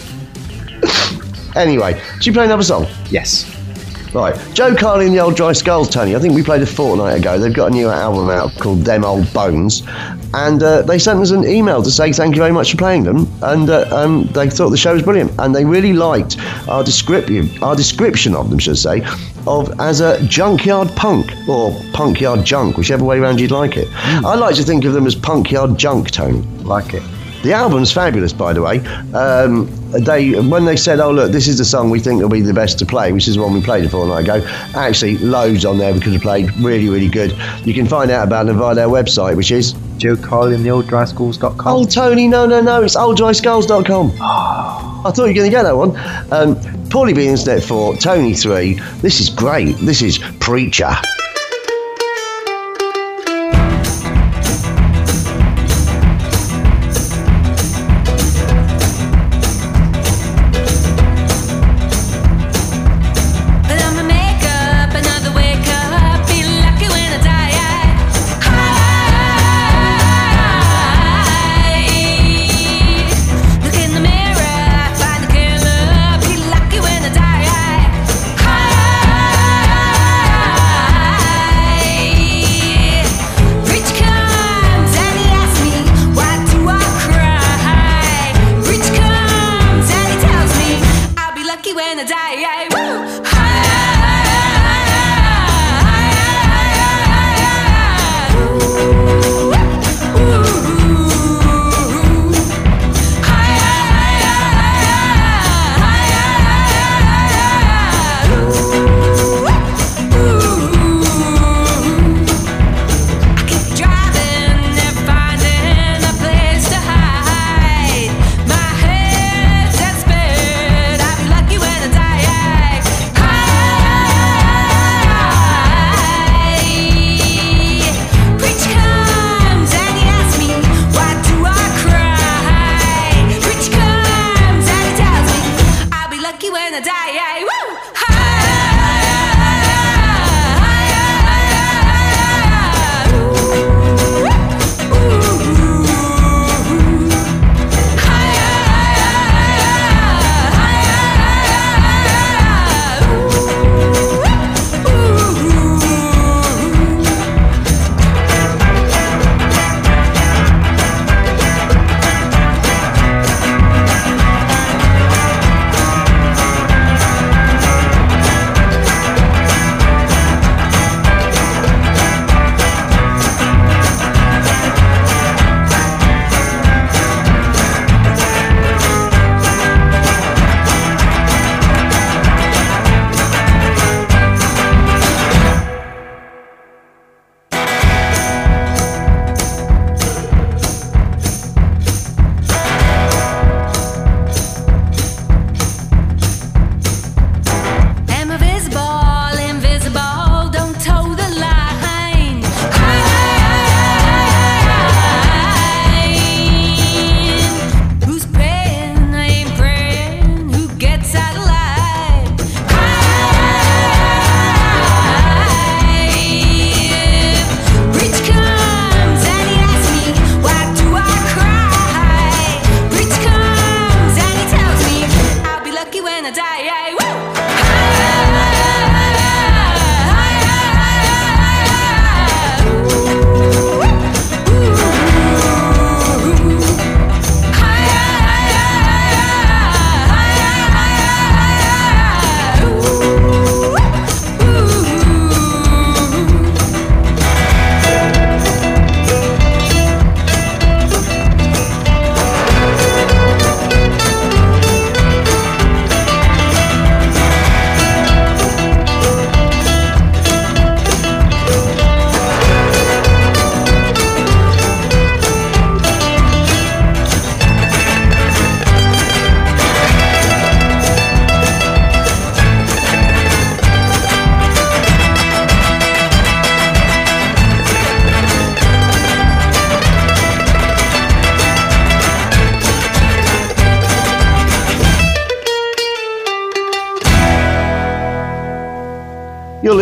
[SPEAKER 3] Anyway, should we play another song?
[SPEAKER 4] Yes.
[SPEAKER 3] Right, Joe Carley and the Old Dry Skulls, Tony. I think we played a fortnight ago. They've got a new album out called Them Old Bones, and they sent us an email to say thank you very much for playing them, and they thought the show was brilliant, and they really liked our description of them, should I say, as a junkyard punk, or punkyard junk, whichever way around you'd like it. I like to think of them as punkyard junk, Tony.
[SPEAKER 4] Like it.
[SPEAKER 3] The album's fabulous, by the way. When they said, oh, look, this is the song we think will be the best to play, which is the one we played a fortnight ago, actually, loads on there we could have played. Really, really good. You can find out about them via their website, which is
[SPEAKER 4] Joe Carley and the OldDrySkulls.com.
[SPEAKER 3] Oh, Tony, no, it's OldDrySkulls.com. I thought you were going to get that one. Paulie B, Internet 4, Tony 3. This is great. This is Preacher.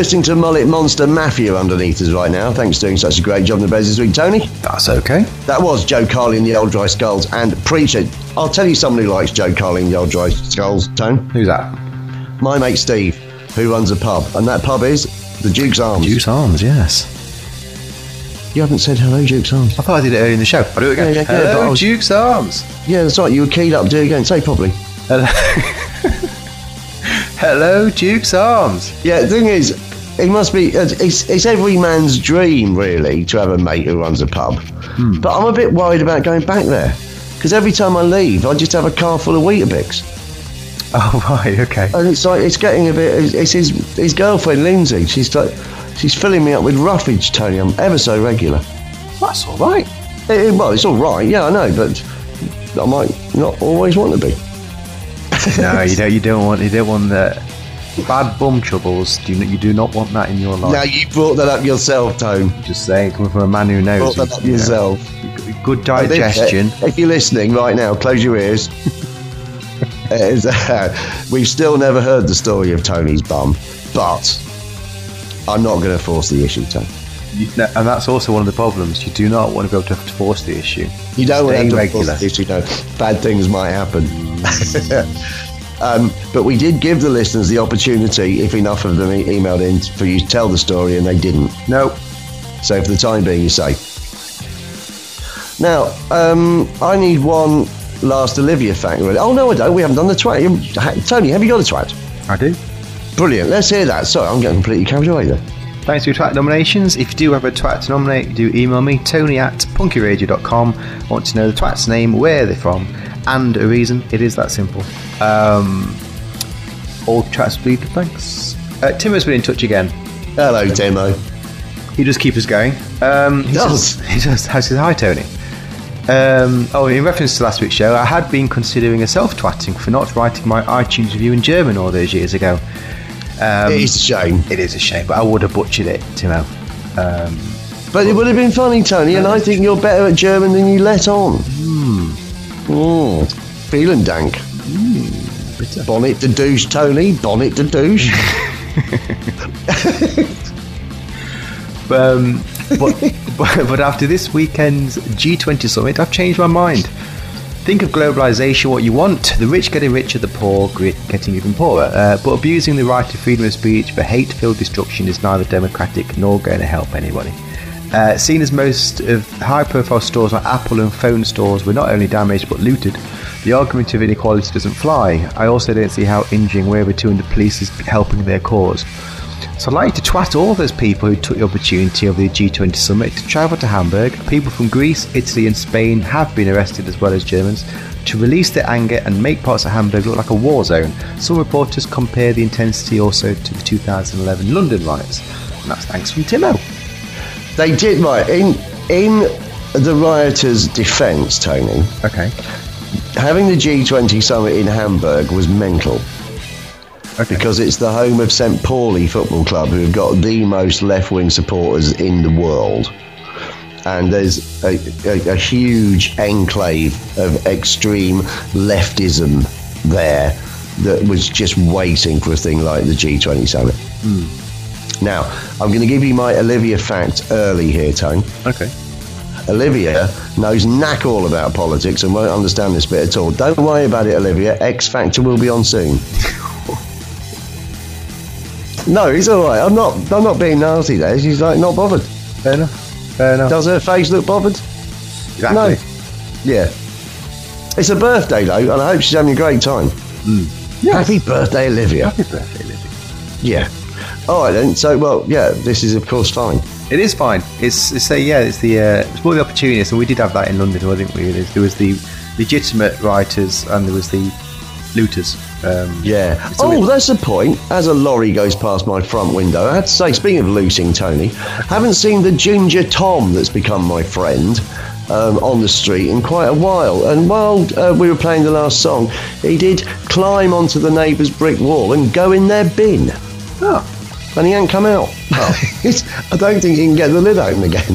[SPEAKER 3] listening to Mullet Monster Mafia underneath us right now. Thanks for doing such a great job in the beds this week, Tony.
[SPEAKER 4] That's okay.
[SPEAKER 3] That was Joe Carley and the Old Dry Skulls and Preacher. I'll tell you someone who likes Joe Carley and the Old Dry Skulls, Tone.
[SPEAKER 4] Who's that?
[SPEAKER 3] My mate Steve, who runs a pub, and that pub is the Duke's Arms.
[SPEAKER 4] Duke's Arms, yes.
[SPEAKER 3] You haven't said hello, Duke's Arms.
[SPEAKER 4] I thought I did it earlier in the show. I'll do it again.
[SPEAKER 3] Yeah,
[SPEAKER 4] Hello, Duke's Arms.
[SPEAKER 3] Yeah, that's right. You were keyed up. Do it again. Say it properly.
[SPEAKER 4] Hello. Hello, Duke's Arms.
[SPEAKER 3] Yeah, the thing is, it must be. It's every man's dream, really, to have a mate who runs a pub. But I'm a bit worried about going back there because every time I leave, I just have a car full of Weetabix.
[SPEAKER 4] Oh right, okay.
[SPEAKER 3] And it's like it's getting a bit. It's his girlfriend Lindsay. She's filling me up with roughage, Tony. I'm ever so regular.
[SPEAKER 4] That's all right.
[SPEAKER 3] Well, it's all right. Yeah, I know, but I might not always want to be.
[SPEAKER 4] No, you don't want the bad bum troubles. You do not want that in your life.
[SPEAKER 3] Now you brought that up yourself, Tone.
[SPEAKER 4] Just saying, coming from a man who knows.
[SPEAKER 3] Brought that up yourself.
[SPEAKER 4] Good digestion.
[SPEAKER 3] If you're listening right now, close your ears. We've still never heard the story of Tony's bum, but I'm not going to force the issue, Tony.
[SPEAKER 4] And that's also one of the problems. You do not want to be able to force the issue.
[SPEAKER 3] You don't want to
[SPEAKER 4] Stay
[SPEAKER 3] have to force the issue. No, bad things might happen. But we did give the listeners the opportunity, if enough of them emailed in, for you to tell the story, and they didn't.
[SPEAKER 4] Nope.
[SPEAKER 3] So for the time being, you're safe. Now, I need one last Olivia fact, really. Oh, no, I don't. We haven't done the twat. Tony, have you got a twat?
[SPEAKER 4] I do.
[SPEAKER 3] Brilliant. Let's hear that. Sorry, I'm getting completely carried away there.
[SPEAKER 4] Thanks for your twat nominations. If you do have a twat to nominate, do email me, tony@punkyradio.com. I want to know the twat's name, where they're from, and a reason. It is that simple. All twats please, thanks. Timo's been in touch again.
[SPEAKER 3] Hello, Timo.
[SPEAKER 4] He does keep us going.
[SPEAKER 3] He does.
[SPEAKER 4] He does. He says, hi, Tony. In reference to last week's show, I had been considering a self-twatting for not writing my iTunes review in German all those years ago.
[SPEAKER 3] It is a shame.
[SPEAKER 4] It is a shame, but I would have butchered it, Timo.
[SPEAKER 3] But it would have been funny, Tony, and I think you're better at German than you let on. Vielen Dank. Bonnet to douche, Tony. Bonnet to douche.
[SPEAKER 4] But after this weekend's G20 summit, I've changed my mind. Think of globalisation what you want, the rich getting richer, the poor getting even poorer. But abusing the right to freedom of speech for hate-filled destruction is neither democratic nor going to help anybody. Seen as most of high-profile stores like Apple and phone stores were not only damaged but looted, the argument of inequality doesn't fly. I also don't see how injuring way over 200 police is helping their cause. So I'd like to twat all those people who took the opportunity of the G20 summit to travel to Hamburg. People from Greece, Italy and Spain have been arrested as well as Germans to release their anger and make parts of Hamburg look like a war zone. Some reporters compare the intensity also to the 2011 London riots. And that's thanks from Timo.
[SPEAKER 3] They did, right. In the rioters' defence, Tony,
[SPEAKER 4] Okay.
[SPEAKER 3] having the G20 summit in Hamburg was mental.
[SPEAKER 4] Okay.
[SPEAKER 3] Because it's the home of St. Pauli Football Club, who have got the most left-wing supporters in the world. And there's a huge enclave of extreme leftism there that was just waiting for a thing like the G20 summit. Now, I'm going to give you my Olivia fact early here, Tone.
[SPEAKER 4] Okay.
[SPEAKER 3] Olivia knows knack all about politics and won't understand this bit at all. Don't worry about it, Olivia. X Factor will be on soon. No, it's all right. I'm not being nasty there. She's like not bothered.
[SPEAKER 4] Fair enough.
[SPEAKER 3] Does her face look bothered?
[SPEAKER 4] Exactly.
[SPEAKER 3] No. Yeah. It's her birthday though, and I hope she's having a great time.
[SPEAKER 4] Yes.
[SPEAKER 3] Happy birthday, Olivia.
[SPEAKER 4] Happy birthday, Olivia.
[SPEAKER 3] Yeah. All right then. So, well, yeah, this is of course fine.
[SPEAKER 4] It is fine. It's more the opportunists, and we did have that in London, didn't we? There was the legitimate writers, and there was the looters.
[SPEAKER 3] Yeah. Oh, that's the point. As a lorry goes past my front window, I had to say, speaking of looting, Tony, haven't seen the Ginger Tom that's become my friend on the street in quite a while. And while we were playing the last song, he did climb onto the neighbour's brick wall and go in their bin.
[SPEAKER 4] Oh.
[SPEAKER 3] And he ain't come out. Oh. I don't think he can get the lid open again.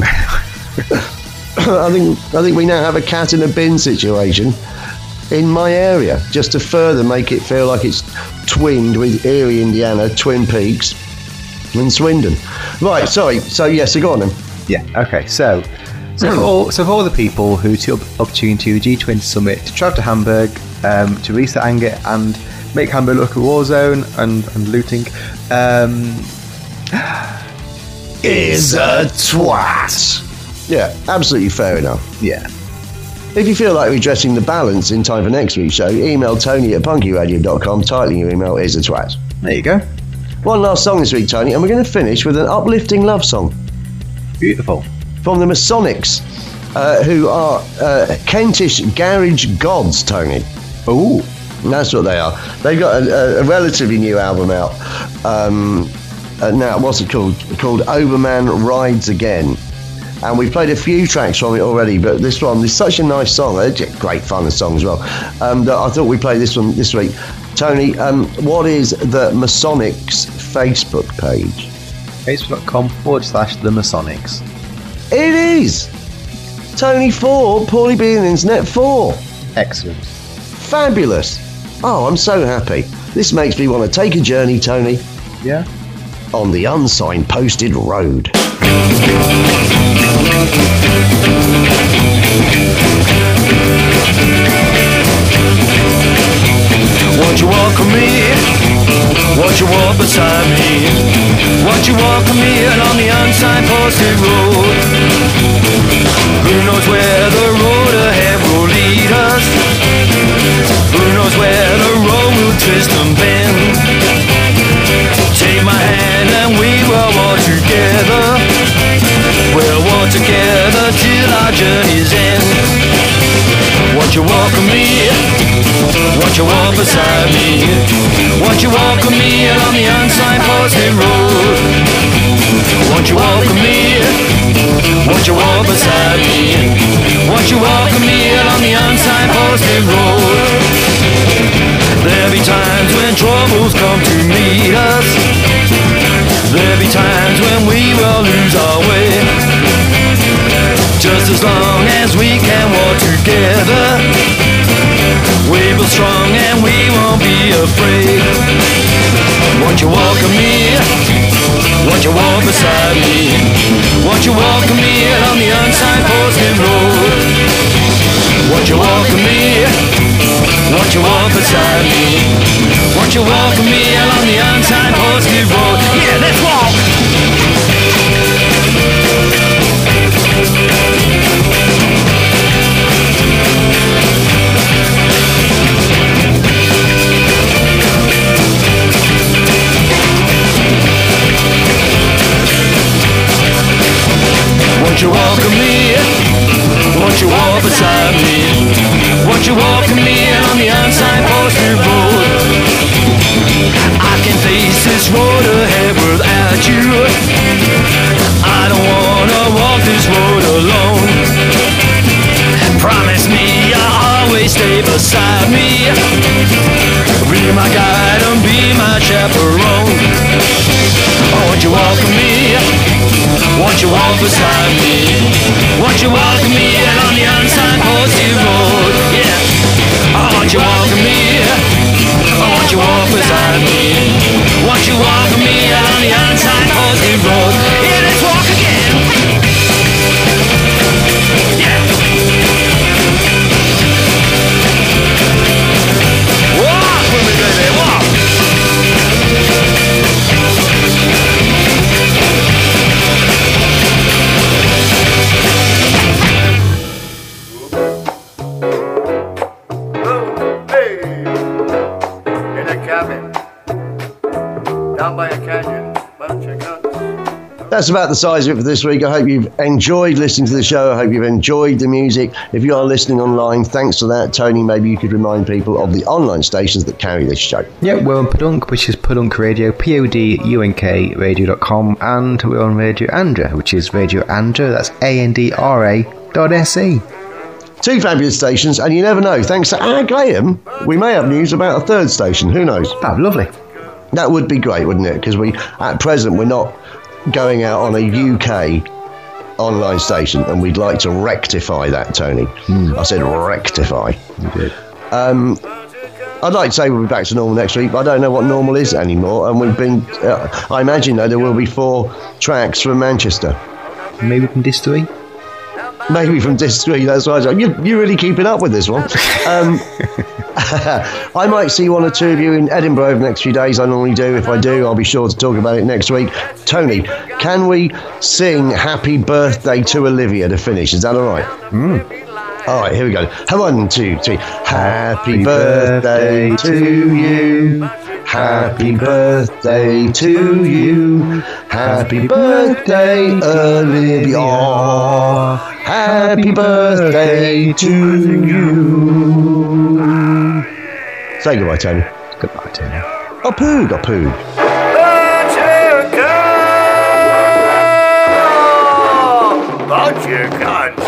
[SPEAKER 3] I think we now have a cat in a bin situation in my area, just to further make it feel like it's twinned with Erie, Indiana, Twin Peaks. in Swindon. Right, sorry. So go on then.
[SPEAKER 4] Yeah, okay. So for all the people who took up tune to G20 Summit to travel to Hamburg to release their anger and make Hamburg look a war zone and looting,
[SPEAKER 3] is a twat. Yeah, absolutely fair enough.
[SPEAKER 4] Yeah.
[SPEAKER 3] If you feel like redressing the balance in time for next week's show, email Tony at punkyradio.com. Titling your email is a twat.
[SPEAKER 4] There you go.
[SPEAKER 3] One last song this week, Tony, and we're going to finish with an uplifting love song.
[SPEAKER 4] Beautiful.
[SPEAKER 3] From the Masonics, who are Kentish garage gods, Tony.
[SPEAKER 4] Ooh.
[SPEAKER 3] That's what they are. They've got a relatively new album out. Now, what's it called? Called Oberman Rides Again. And we played a few tracks from it already, but this one is such a nice song. It's a great fun song as well. That I thought we'd play this one this week. Tony, what is the Masonics Facebook page?
[SPEAKER 4] Facebook.com/The Masonics.
[SPEAKER 3] It is! Tony 4, Paulie B and Internet 4.
[SPEAKER 4] Excellent.
[SPEAKER 3] Fabulous. Oh, I'm so happy. This makes me want to take a journey, Tony.
[SPEAKER 4] Yeah?
[SPEAKER 3] On the unsignposted road.
[SPEAKER 5] Won't you walk with me? Won't you walk beside me? Won't you walk with me along the unsignposted road? Who knows where the road ahead will lead us? Who knows where the road will twist and bend? Take my hand and we will walk together. We'll walk together till our journey's end. Won't you walk with me? Won't you walk beside me? Won't you walk with me along the unsignposted road? Won't you walk with me? Won't you walk beside me? Won't you walk with me along the unsignposted road? There'll be times when troubles come to meet us. There'll be times when we will lose our way. Just as long as we can walk together, we will strong and we won't be afraid. Won't you walk with me? Won't you walk beside me? Won't you walk with me along the unsignposted road? Won't you walk with me? Won't you walk beside me? Won't you walk with me along the unsignposted road? Yeah, let's walk! Won't you walk with me? Won't you walk beside me? Won't you walk with me on the unsignposted road? I can face this road ahead without you. I don't wanna walk this road alone. Promise me you'll always stay beside me. Be my guide and be my chaperone. Won't you walk with me? Won't you walk beside me? Won't you walk with me on the unsignposted road? Yeah. Won't you walk with me? Won't you walk beside me? Won't you walk with me on the unsignposted road? Yeah, let's walk again. Yeah. Walk with me, baby, walk.
[SPEAKER 3] That's about the size of it for this week. I hope you've enjoyed listening to the show. I hope you've enjoyed the music. If you are listening online, thanks for that. Tony, maybe you could remind people of the online stations that carry this show.
[SPEAKER 4] Yeah, we're on Podunk, which is Podunk Radio, PODUNK radio.com, and we're on Radio Andra, which is Radio Andra, that's ANDRA.SE.
[SPEAKER 3] Two fabulous stations, and you never know. Thanks to our Graham, we may have news about a third station. Who knows?
[SPEAKER 4] Oh, lovely.
[SPEAKER 3] That would be great, wouldn't it? Because at present, we're not going out on a UK online station, and we'd like to rectify that, Tony. I said rectify.
[SPEAKER 4] You did.
[SPEAKER 3] I'd like to say we'll be back to normal next week, but I don't know what normal is anymore. And we've been, I imagine though there will be 4 tracks from Manchester.
[SPEAKER 4] Maybe from Disc 3?
[SPEAKER 3] Maybe from Disc 3, that's right. You're really keeping up with this one. I might see 1 or 2 of you in Edinburgh over the next few days. I normally do. If I do, I'll be sure to talk about it next week. Tony, can we sing Happy Birthday to Olivia to finish? Is that all right? All right, here we go. 1, 2, 3. Happy birthday to you. Happy birthday to you. Happy birthday, Olivia. Happy birthday to you. Say goodbye, Tony.
[SPEAKER 4] Goodbye, Tony.
[SPEAKER 3] A poog, a poog.
[SPEAKER 5] Bunch of cunts.